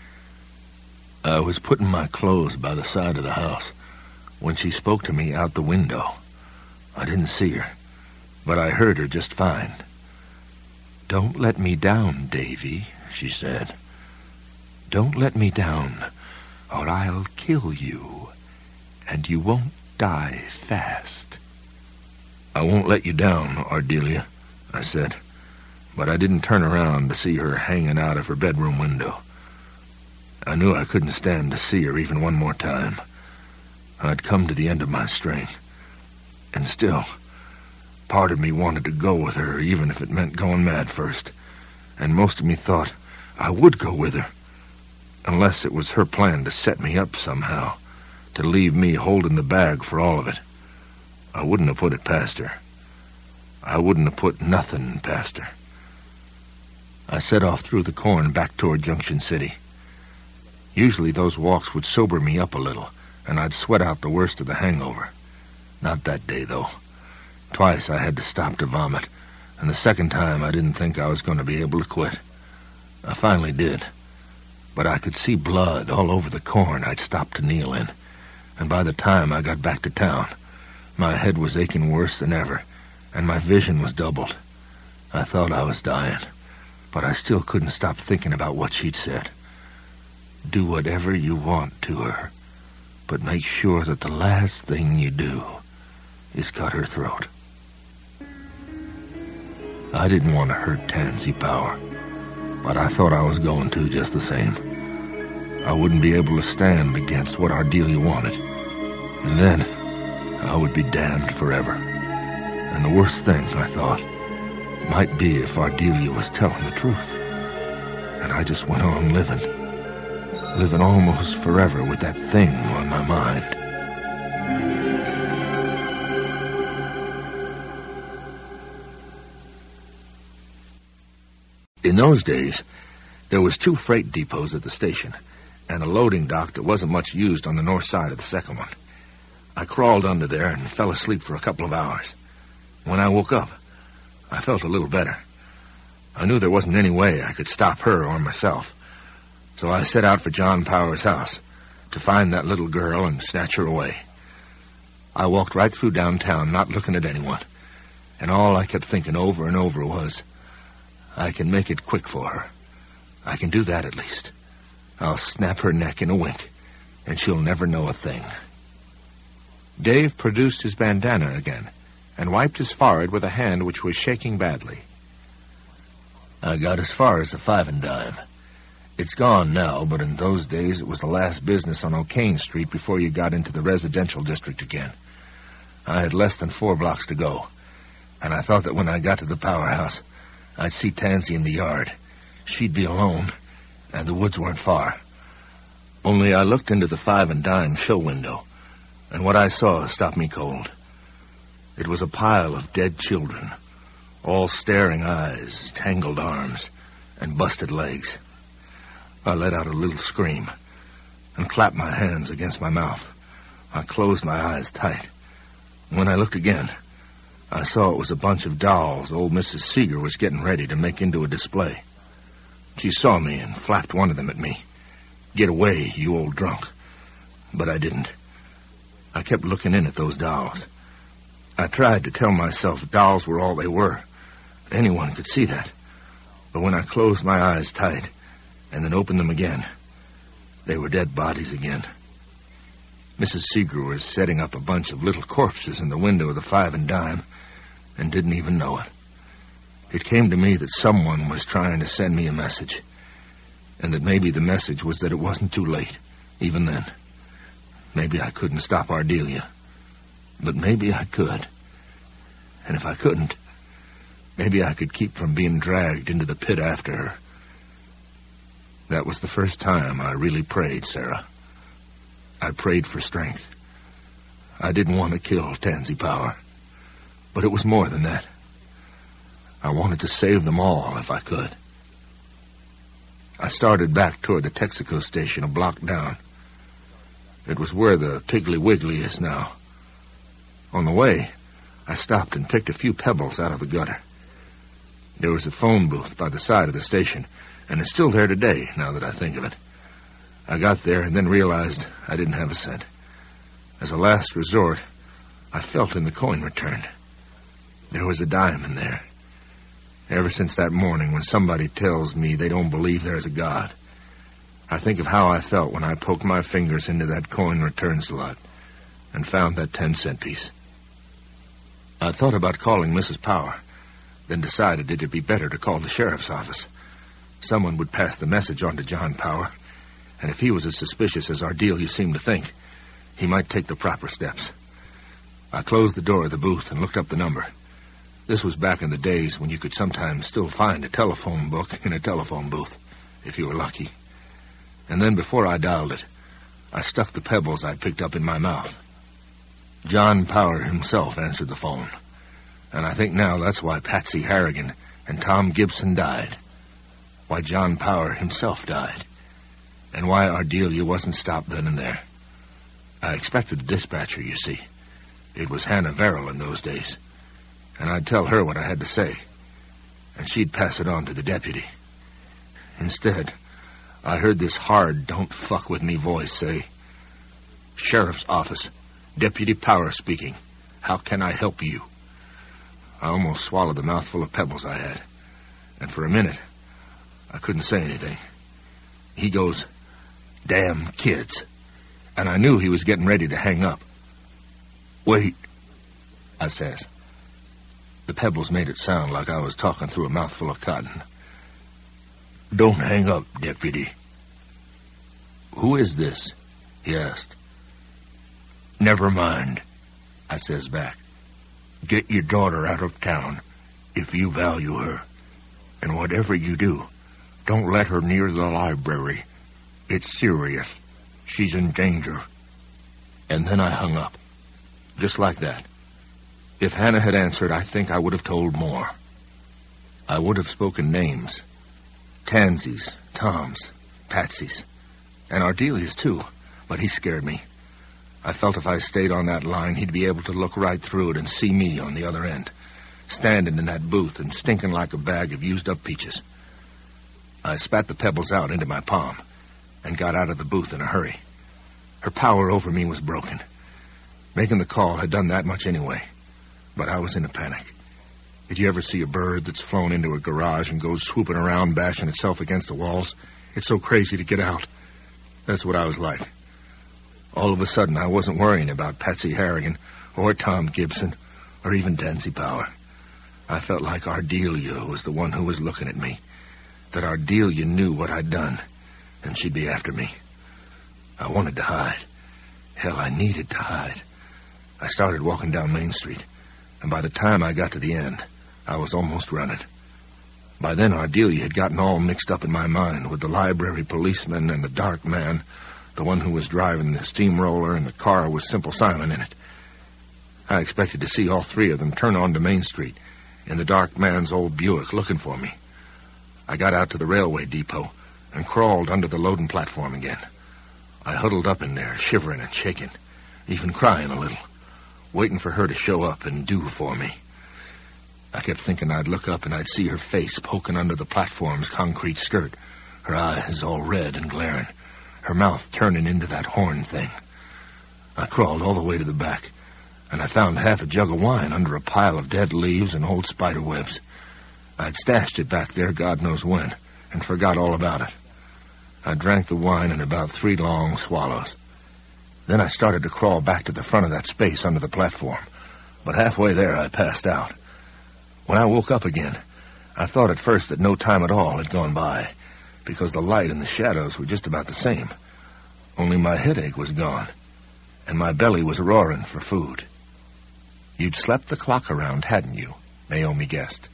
I was putting my clothes by the side of the house when she spoke to me out the window. I didn't see her, but I heard her just fine. Don't let me down, Davy, she said. Don't let me down, or I'll kill you, and you won't die fast. I won't let you down, Ardelia, I said, but I didn't turn around to see her hanging out of her bedroom window. I knew I couldn't stand to see her even one more time. I'd come to the end of my strength, and still, part of me wanted to go with her, even if it meant going mad first, and most of me thought I would go with her, unless it was her plan to set me up somehow, to leave me holding the bag for all of it. I wouldn't have put it past her. I wouldn't have put nothing past her. I set off through the corn back toward Junction City. Usually those walks would sober me up a little, and I'd sweat out the worst of the hangover. Not that day, though. Twice I had to stop to vomit, and the second time I didn't think I was going to be able to quit. I finally did, but I could see blood all over the corn I'd stopped to kneel in, and by the time I got back to town, my head was aching worse than ever, and my vision was doubled. I thought I was dying, but I still couldn't stop thinking about what she'd said. Do whatever you want to her, but make sure that the last thing you do is cut her throat. I didn't want to hurt Tansy Power, but I thought I was going to just the same. I wouldn't be able to stand against what Ardelia wanted, and then I would be damned forever. And the worst thing, I thought, might be if Ardelia was telling the truth. And I just went on living, living almost forever with that thing on my mind. In those days, there was two freight depots at the station, and a loading dock that wasn't much used on the north side of the second one. I crawled under there and fell asleep for a couple of hours. When I woke up, I felt a little better. I knew there wasn't any way I could stop her or myself, so I set out for John Power's house to find that little girl and snatch her away. I walked right through downtown, not looking at anyone, and all I kept thinking over and over was, I can make it quick for her. I can do that at least. I'll snap her neck in a wink, and she'll never know a thing. Dave produced his bandana again and wiped his forehead with a hand which was shaking badly. I got as far as a five and dime. It's gone now, but in those days it was the last business on O'Kane Street before you got into the residential district again. I had less than four blocks to go, and I thought that when I got to the powerhouse, I'd see Tansy in the yard. She'd be alone, and the woods weren't far. Only I looked into the five and dime show window, and what I saw stopped me cold. It was a pile of dead children, all staring eyes, tangled arms, and busted legs. I let out a little scream and clapped my hands against my mouth. I closed my eyes tight. When I looked again, I saw it was a bunch of dolls old Missus Seeger was getting ready to make into a display. She saw me and flapped one of them at me. "Get away, you old drunk." But I didn't. I kept looking in at those dolls. I tried to tell myself dolls were all they were. Anyone could see that. But when I closed my eyes tight and then opened them again, they were dead bodies again. Missus Seeger was setting up a bunch of little corpses in the window of the Five and Dime and didn't even know it. It came to me that someone was trying to send me a message, and that maybe the message was that it wasn't too late, even then. Maybe I couldn't stop Ardelia, but maybe I could. And if I couldn't, maybe I could keep from being dragged into the pit after her. That was the first time I really prayed, Sarah. I prayed for strength. I didn't want to kill Tansy Power, but it was more than that. I wanted to save them all if I could. I started back toward the Texaco station a block down. It was where the Piggly Wiggly is now. On the way, I stopped and picked a few pebbles out of the gutter. There was a phone booth by the side of the station, and it's still there today, now that I think of it. I got there and then realized I didn't have a cent. As a last resort, I felt in the coin return. There was a dime in there. Ever since that morning when somebody tells me they don't believe there's a God, I think of how I felt when I poked my fingers into that coin return slot and found that ten-cent piece. I thought about calling Missus Power, then decided it'd be better to call the sheriff's office. Someone would pass the message on to John Power, and if he was as suspicious as Ardelia seemed to think, he might take the proper steps. I closed the door of the booth and looked up the number. This was back in the days when you could sometimes still find a telephone book in a telephone booth, if you were lucky. And then before I dialed it, I stuffed the pebbles I'd picked up in my mouth. John Power himself answered the phone, and I think now that's why Patsy Harrigan and Tom Gibson died, why John Power himself died, and why Ardelia wasn't stopped then and there. I expected the dispatcher, you see. It was Hannah Verrill in those days, and I'd tell her what I had to say, and she'd pass it on to the deputy. Instead, I heard this hard, don't fuck with me voice say, "Sheriff's office, Deputy Power speaking. How can I help you?" I almost swallowed the mouthful of pebbles I had, and for a minute, I couldn't say anything. He goes, "Damn kids," and I knew he was getting ready to hang up. "Wait," I says. The pebbles made it sound like I was talking through a mouthful of cotton. "Don't hang up, deputy." "Who is this?" he asked. "Never mind," I says back. "Get your daughter out of town, if you value her. And whatever you do, don't let her near the library. It's serious. She's in danger." And then I hung up. Just like that. If Hannah had answered, I think I would have told more. I would have spoken names. Tansy's, Tom's, Patsy's, and Ardelia's too, but he scared me. I felt if I stayed on that line, he'd be able to look right through it and see me on the other end, standing in that booth and stinking like a bag of used-up peaches. I spat the pebbles out into my palm and got out of the booth in a hurry. Her power over me was broken. Making the call had done that much anyway, but I was in a panic. Did you ever see a bird that's flown into a garage and goes swooping around, bashing itself against the walls? It's so crazy to get out. That's what I was like. All of a sudden, I wasn't worrying about Patsy Harrigan or Tom Gibson or even Tansy Power. I felt like Ardelia was the one who was looking at me, that Ardelia knew what I'd done, and she'd be after me. I wanted to hide. Hell, I needed to hide. I started walking down Main Street, and by the time I got to the end, I was almost running. By then, Ardelia had gotten all mixed up in my mind with the library policeman and the dark man, the one who was driving the steamroller and the car with Simple Simon in it. I expected to see all three of them turn onto Main Street in the dark man's old Buick looking for me. I got out to the railway depot and crawled under the loading platform again. I huddled up in there, shivering and shaking, even crying a little, waiting for her to show up and do for me. I kept thinking I'd look up and I'd see her face poking under the platform's concrete skirt, her eyes all red and glaring, her mouth turning into that horn thing. I crawled all the way to the back, and I found half a jug of wine under a pile of dead leaves and old spider webs. I'd stashed it back there God knows when, and forgot all about it. I drank the wine in about three long swallows. Then I started to crawl back to the front of that space under the platform, but halfway there I passed out. When I woke up again, I thought at first that no time at all had gone by, because the light and the shadows were just about the same. Only my headache was gone, and my belly was roaring for food. You'd slept the clock around, hadn't you? Naomi guessed.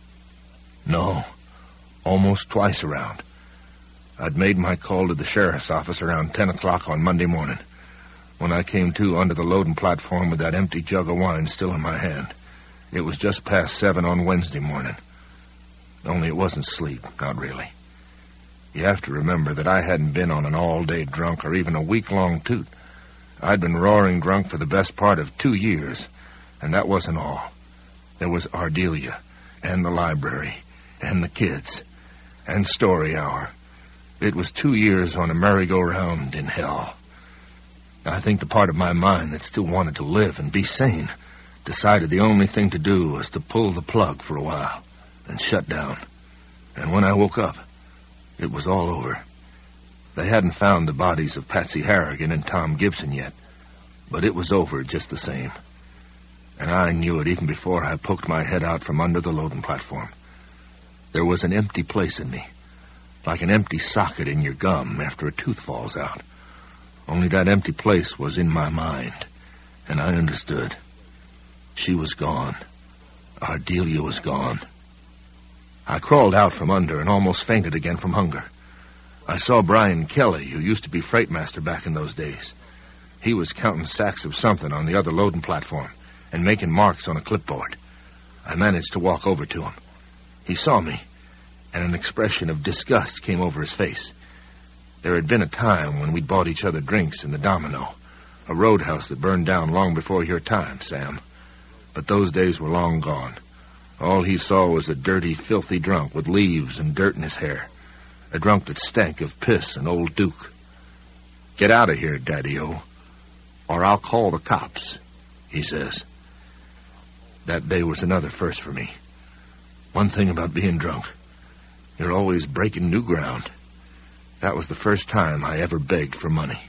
No, almost twice around. I'd made my call to the sheriff's office around ten o'clock on Monday morning, when I came to under the loading platform with that empty jug of wine still in my hand. It was just past seven on Wednesday morning. Only it wasn't sleep, not really. You have to remember that I hadn't been on an all-day drunk or even a week-long toot. I'd been roaring drunk for the best part of two years, and that wasn't all. There was Ardelia, and the library, and the kids, and Story Hour. It was two years on a merry-go-round in hell. I think the part of my mind that still wanted to live and be sane decided the only thing to do was to pull the plug for a while and shut down. And when I woke up, it was all over. They hadn't found the bodies of Patsy Harrigan and Tom Gibson yet, but it was over just the same. And I knew it even before I poked my head out from under the loading platform. There was an empty place in me, like an empty socket in your gum after a tooth falls out. Only that empty place was in my mind, and I understood. She was gone. Ardelia was gone. I crawled out from under and almost fainted again from hunger. I saw Brian Kelly, who used to be freight master back in those days. He was counting sacks of something on the other loading platform and making marks on a clipboard. I managed to walk over to him. He saw me, and an expression of disgust came over his face. There had been a time when we'd bought each other drinks in the Domino, a roadhouse that burned down long before your time, Sam. But those days were long gone. All he saw was a dirty, filthy drunk with leaves and dirt in his hair. A drunk that stank of piss and old Duke. "Get out of here, Daddy-O, or I'll call the cops," he says. That day was another first for me. One thing about being drunk, you're always breaking new ground. That was the first time I ever begged for money.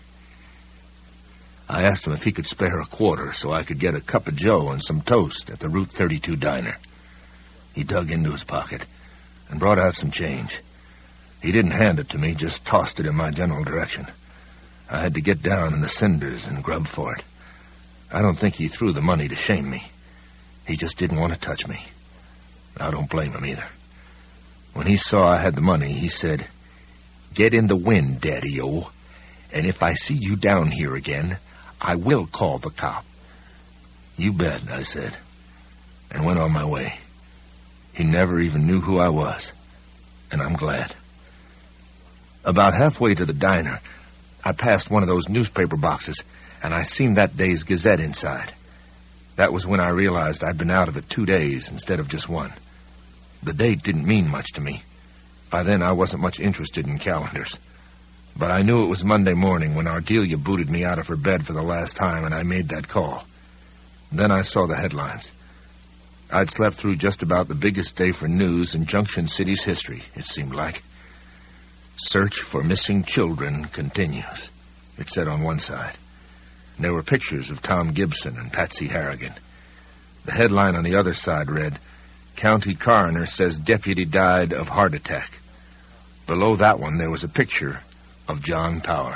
I asked him if he could spare a quarter so I could get a cup of joe and some toast at the Route thirty-two diner. He dug into his pocket and brought out some change. He didn't hand it to me, just tossed it in my general direction. I had to get down in the cinders and grub for it. I don't think he threw the money to shame me. He just didn't want to touch me. I don't blame him either. When he saw I had the money, he said, "Get in the wind, Daddy-O, and if I see you down here again, I will call the cop." "You bet," I said, and went on my way. He never even knew who I was, and I'm glad. About halfway to the diner, I passed one of those newspaper boxes, and I seen that day's Gazette inside. That was when I realized I'd been out of it two days instead of just one. The date didn't mean much to me. By then, I wasn't much interested in calendars. But I knew it was Monday morning when Ardelia booted me out of her bed for the last time, and I made that call. Then I saw the headlines. I'd slept through just about the biggest day for news in Junction City's history, it seemed like. "Search for missing children continues," it said on one side. There were pictures of Tom Gibson and Patsy Harrigan. The headline on the other side read, "County coroner says deputy died of heart attack." Below that one, there was a picture of John Power.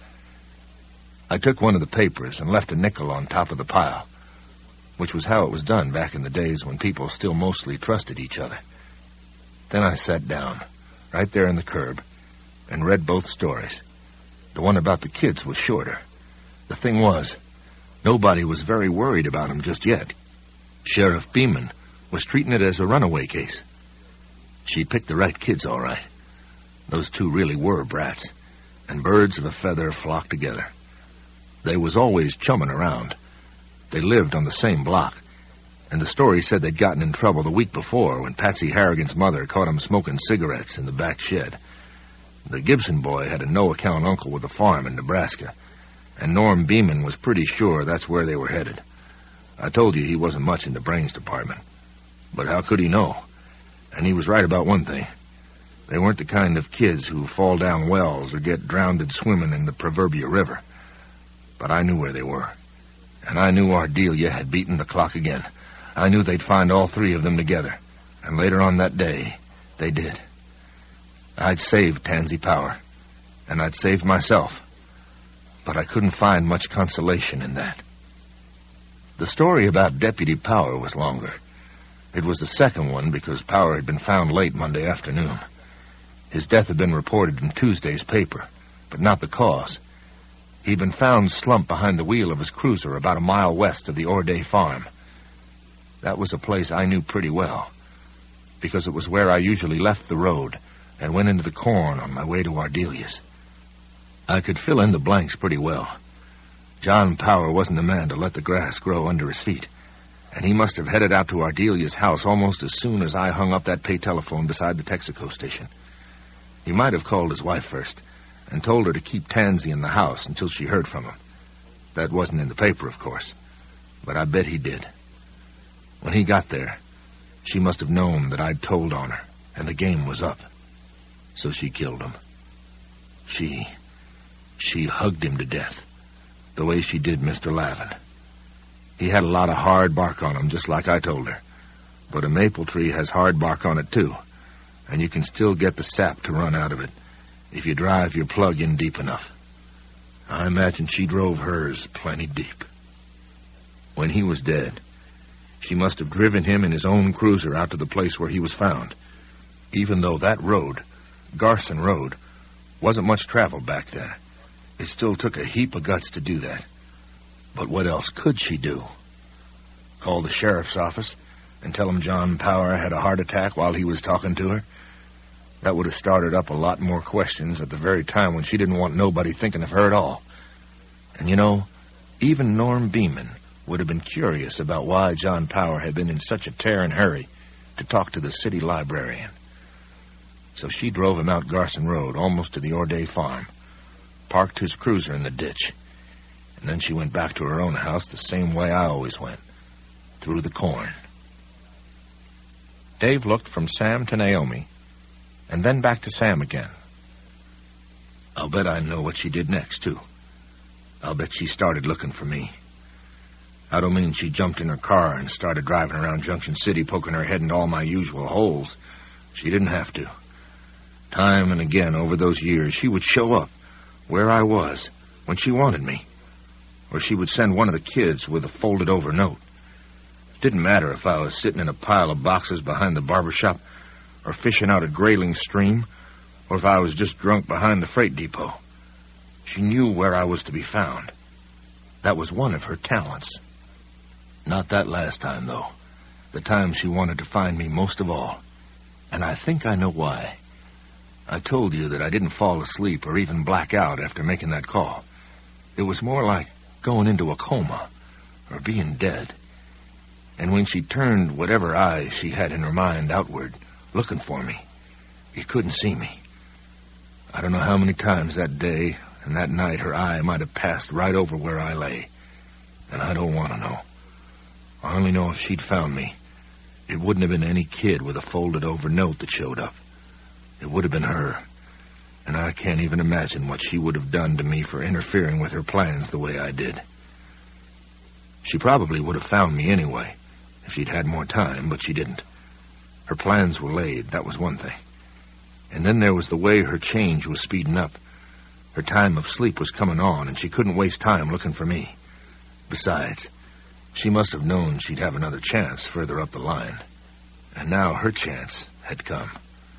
I took one of the papers and left a nickel on top of the pile, which was how it was done back in the days when people still mostly trusted each other. Then I sat down, right there in the curb, and read both stories. The one about the kids was shorter. The thing was, nobody was very worried about him just yet. Sheriff Beeman was treating it as a runaway case. She picked the right kids, all right. Those two really were brats, and birds of a feather flocked together. They was always chumming around. They lived on the same block, and the story said they'd gotten in trouble the week before when Patsy Harrigan's mother caught 'em smoking cigarettes in the back shed. The Gibson boy had a no-account uncle with a farm in Nebraska, and Norm Beeman was pretty sure that's where they were headed. I told you he wasn't much in the brains department, but how could he know? And he was right about one thing. They weren't the kind of kids who fall down wells or get drowned swimming in the proverbial river. But I knew where they were, and I knew Ardelia had beaten the clock again. I knew they'd find all three of them together, and later on that day, they did. I'd saved Tansy Power, and I'd saved myself, but I couldn't find much consolation in that. The story about Deputy Power was longer. It was the second one because Power had been found late Monday afternoon. His death had been reported in Tuesday's paper, but not the cause. He'd been found slumped behind the wheel of his cruiser about a mile west of the Orday farm. That was a place I knew pretty well, because it was where I usually left the road and went into the corn on my way to Ardelia's. I could fill in the blanks pretty well. John Power wasn't the man to let the grass grow under his feet, and he must have headed out to Ardelia's house almost as soon as I hung up that pay telephone beside the Texaco station. He might have called his wife first and told her to keep Tansy in the house until she heard from him. That wasn't in the paper, of course, but I bet he did. When he got there, she must have known that I'd told on her, and the game was up. So she killed him. She... she hugged him to death, the way she did Mister Lavin. He had a lot of hard bark on him, just like I told her. But a maple tree has hard bark on it, too, and you can still get the sap to run out of it if you drive your plug in deep enough. I imagine she drove hers plenty deep. When he was dead, she must have driven him in his own cruiser out to the place where he was found, even though that road, Garson Road, wasn't much traveled back then. It still took a heap of guts to do that. But what else could she do? Call the sheriff's office and tell him John Power had a heart attack while he was talking to her? That would have started up a lot more questions at the very time when she didn't want nobody thinking of her at all. And you know, even Norm Beeman would have been curious about why John Power had been in such a tearing hurry to talk to the city librarian. So she drove him out Garson Road, almost to the Orday farm, parked his cruiser in the ditch, and then she went back to her own house the same way I always went, through the corn. Dave looked from Sam to Naomi, and then back to Sam again. I'll bet I know what she did next, too. I'll bet she started looking for me. I don't mean she jumped in her car and started driving around Junction City poking her head into all my usual holes. She didn't have to. Time and again over those years, she would show up where I was when she wanted me. Or she would send one of the kids with a folded-over note. It didn't matter if I was sitting in a pile of boxes behind the barber shop, or fishing out at Grayling Stream, or if I was just drunk behind the freight depot. She knew where I was to be found. That was one of her talents. Not that last time, though. The time she wanted to find me most of all. And I think I know why. I told you that I didn't fall asleep or even black out after making that call. It was more like going into a coma or being dead. And when she turned whatever eyes she had in her mind outward, looking for me, you couldn't see me. I don't know how many times that day and that night her eye might have passed right over where I lay. And I don't want to know. I only know if she'd found me, it wouldn't have been any kid with a folded-over note that showed up. It would have been her. And I can't even imagine what she would have done to me for interfering with her plans the way I did. She probably would have found me anyway, if she'd had more time, but she didn't. Her plans were laid, that was one thing. And then there was the way her change was speeding up. Her time of sleep was coming on, and she couldn't waste time looking for me. Besides, she must have known she'd have another chance further up the line. And now her chance had come.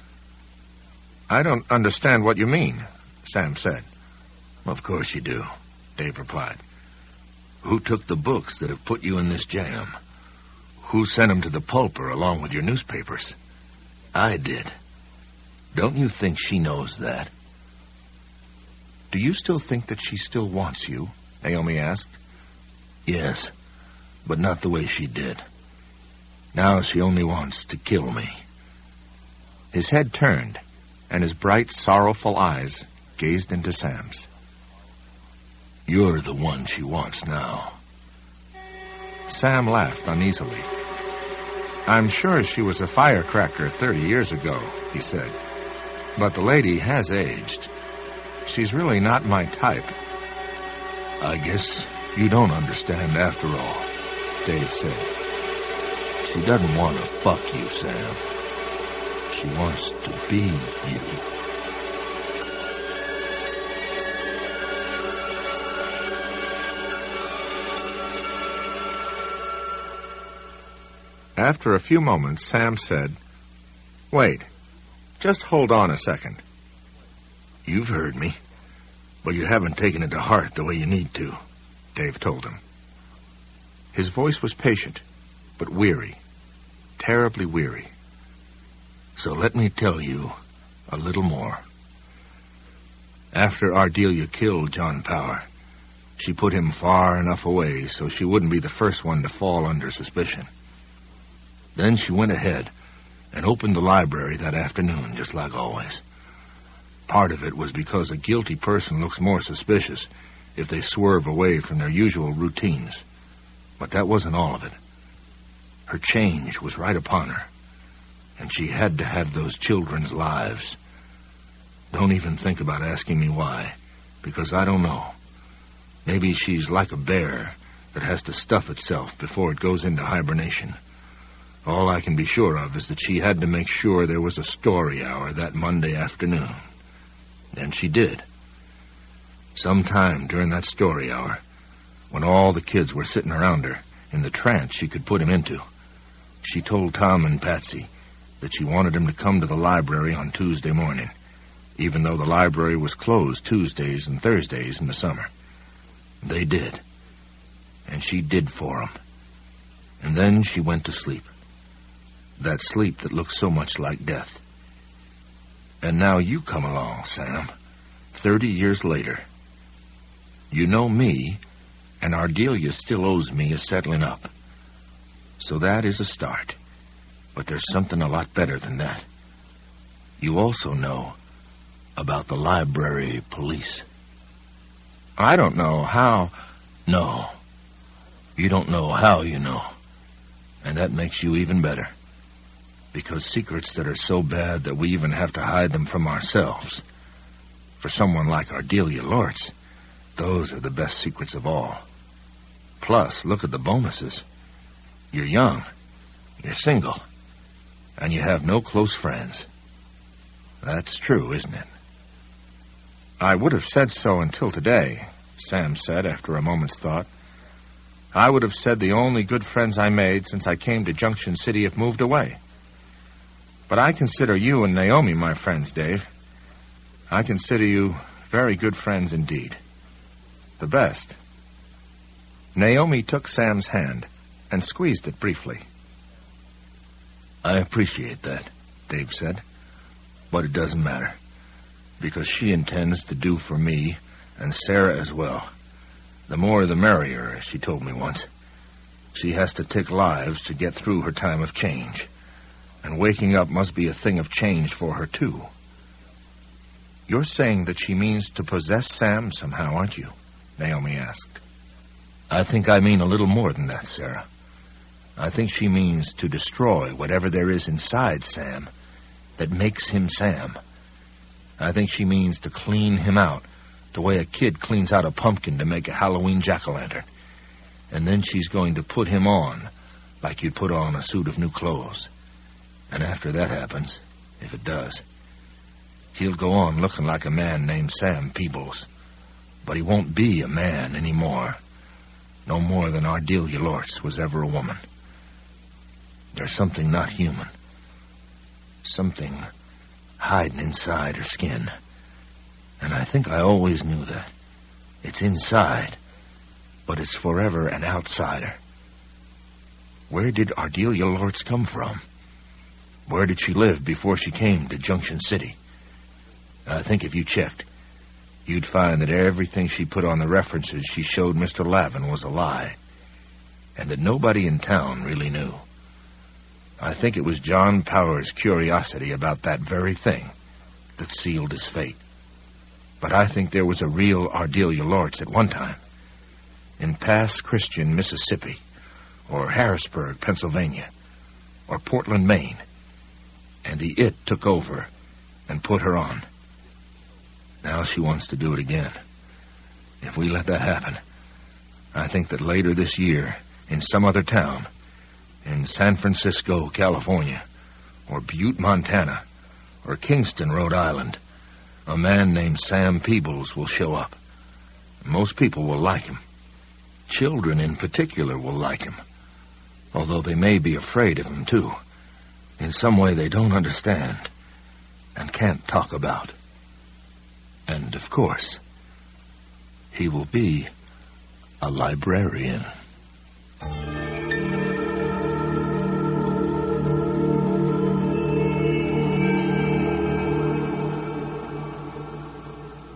I don't understand what you mean, Sam said. Of course you do, Dave replied. Who took the books that have put you in this jam? Who sent them to the pulper along with your newspapers? I did. Don't you think she knows that? Do you still think that she still wants you? Naomi asked. Yes, but not the way she did. Now she only wants to kill me. His head turned, and his bright, sorrowful eyes gazed into Sam's. You're the one she wants now. Sam laughed uneasily. I'm sure she was a firecracker thirty years ago, he said. But the lady has aged. She's really not my type. I guess you don't understand after all, Dave said. She doesn't want to fuck you, Sam. She wants to be you. After a few moments, Sam said, Wait, just hold on a second. You've heard me, but you haven't taken it to heart the way you need to, Dave told him. His voice was patient, but weary, terribly weary. So let me tell you a little more. After Ardelia killed John Power, she put him far enough away so she wouldn't be the first one to fall under suspicion. Then she went ahead and opened the library that afternoon, just like always. Part of it was because a guilty person looks more suspicious if they swerve away from their usual routines. But that wasn't all of it. Her change was right upon her, and she had to have those children's lives. Don't even think about asking me why, because I don't know. Maybe she's like a bear that has to stuff itself before it goes into hibernation. All I can be sure of is that she had to make sure there was a story hour that Monday afternoon. And she did. Sometime during that story hour, when all the kids were sitting around her in the trance she could put him into, she told Tom and Patsy that she wanted him to come to the library on Tuesday morning, even though the library was closed Tuesdays and Thursdays in the summer. They did. And she did for them. And then she went to sleep. That sleep that looks so much like death. And now you come along, Sam, thirty years later. You know me, and Ardelia still owes me a settling up. So that is a start. But there's something a lot better than that. You also know about the library police. I don't know how... No. You don't know how you know. And that makes you even better. Because secrets that are so bad that we even have to hide them from ourselves. For someone like Ardelia Lortz, those are the best secrets of all. Plus, look at the bonuses. You're young, you're single, and you have no close friends. That's true, isn't it? I would have said so until today, Sam said after a moment's thought. I would have said the only good friends I made since I came to Junction City have moved away. But I consider you and Naomi my friends, Dave. I consider you very good friends indeed. The best. Naomi took Sam's hand and squeezed it briefly. I appreciate that, Dave said. But it doesn't matter. Because she intends to do for me, and Sarah as well. The more the merrier, as she told me once. She has to take lives to get through her time of change. And waking up must be a thing of change for her, too. You're saying that she means to possess Sam somehow, aren't you? Naomi asked. I think I mean a little more than that, Sarah. I think she means to destroy whatever there is inside Sam that makes him Sam. I think she means to clean him out the way a kid cleans out a pumpkin to make a Halloween jack-o'-lantern. And then she's going to put him on like you'd put on a suit of new clothes. And after that happens, if it does, he'll go on looking like a man named Sam Peebles. But he won't be a man anymore. No more than Ardelia Lortz was ever a woman. There's something not human. Something hiding inside her skin. And I think I always knew that. It's inside, but it's forever an outsider. Where did Ardelia Lortz come from? Where did she live before she came to Junction City? I think if you checked, you'd find that everything she put on the references she showed Mister Lavin was a lie, and that nobody in town really knew. I think it was John Power's curiosity about that very thing that sealed his fate. But I think there was a real Ardelia Lortz at one time, in Pass Christian, Mississippi, or Harrisburg, Pennsylvania, or Portland, Maine, and the It took over and put her on. Now she wants to do it again. If we let that happen, I think that later this year, in some other town, in San Francisco, California, or Butte, Montana, or Kingston, Rhode Island, a man named Sam Peebles will show up. Most people will like him. Children in particular will like him, although they may be afraid of him, too. In some way they don't understand and can't talk about. And, of course, he will be a librarian.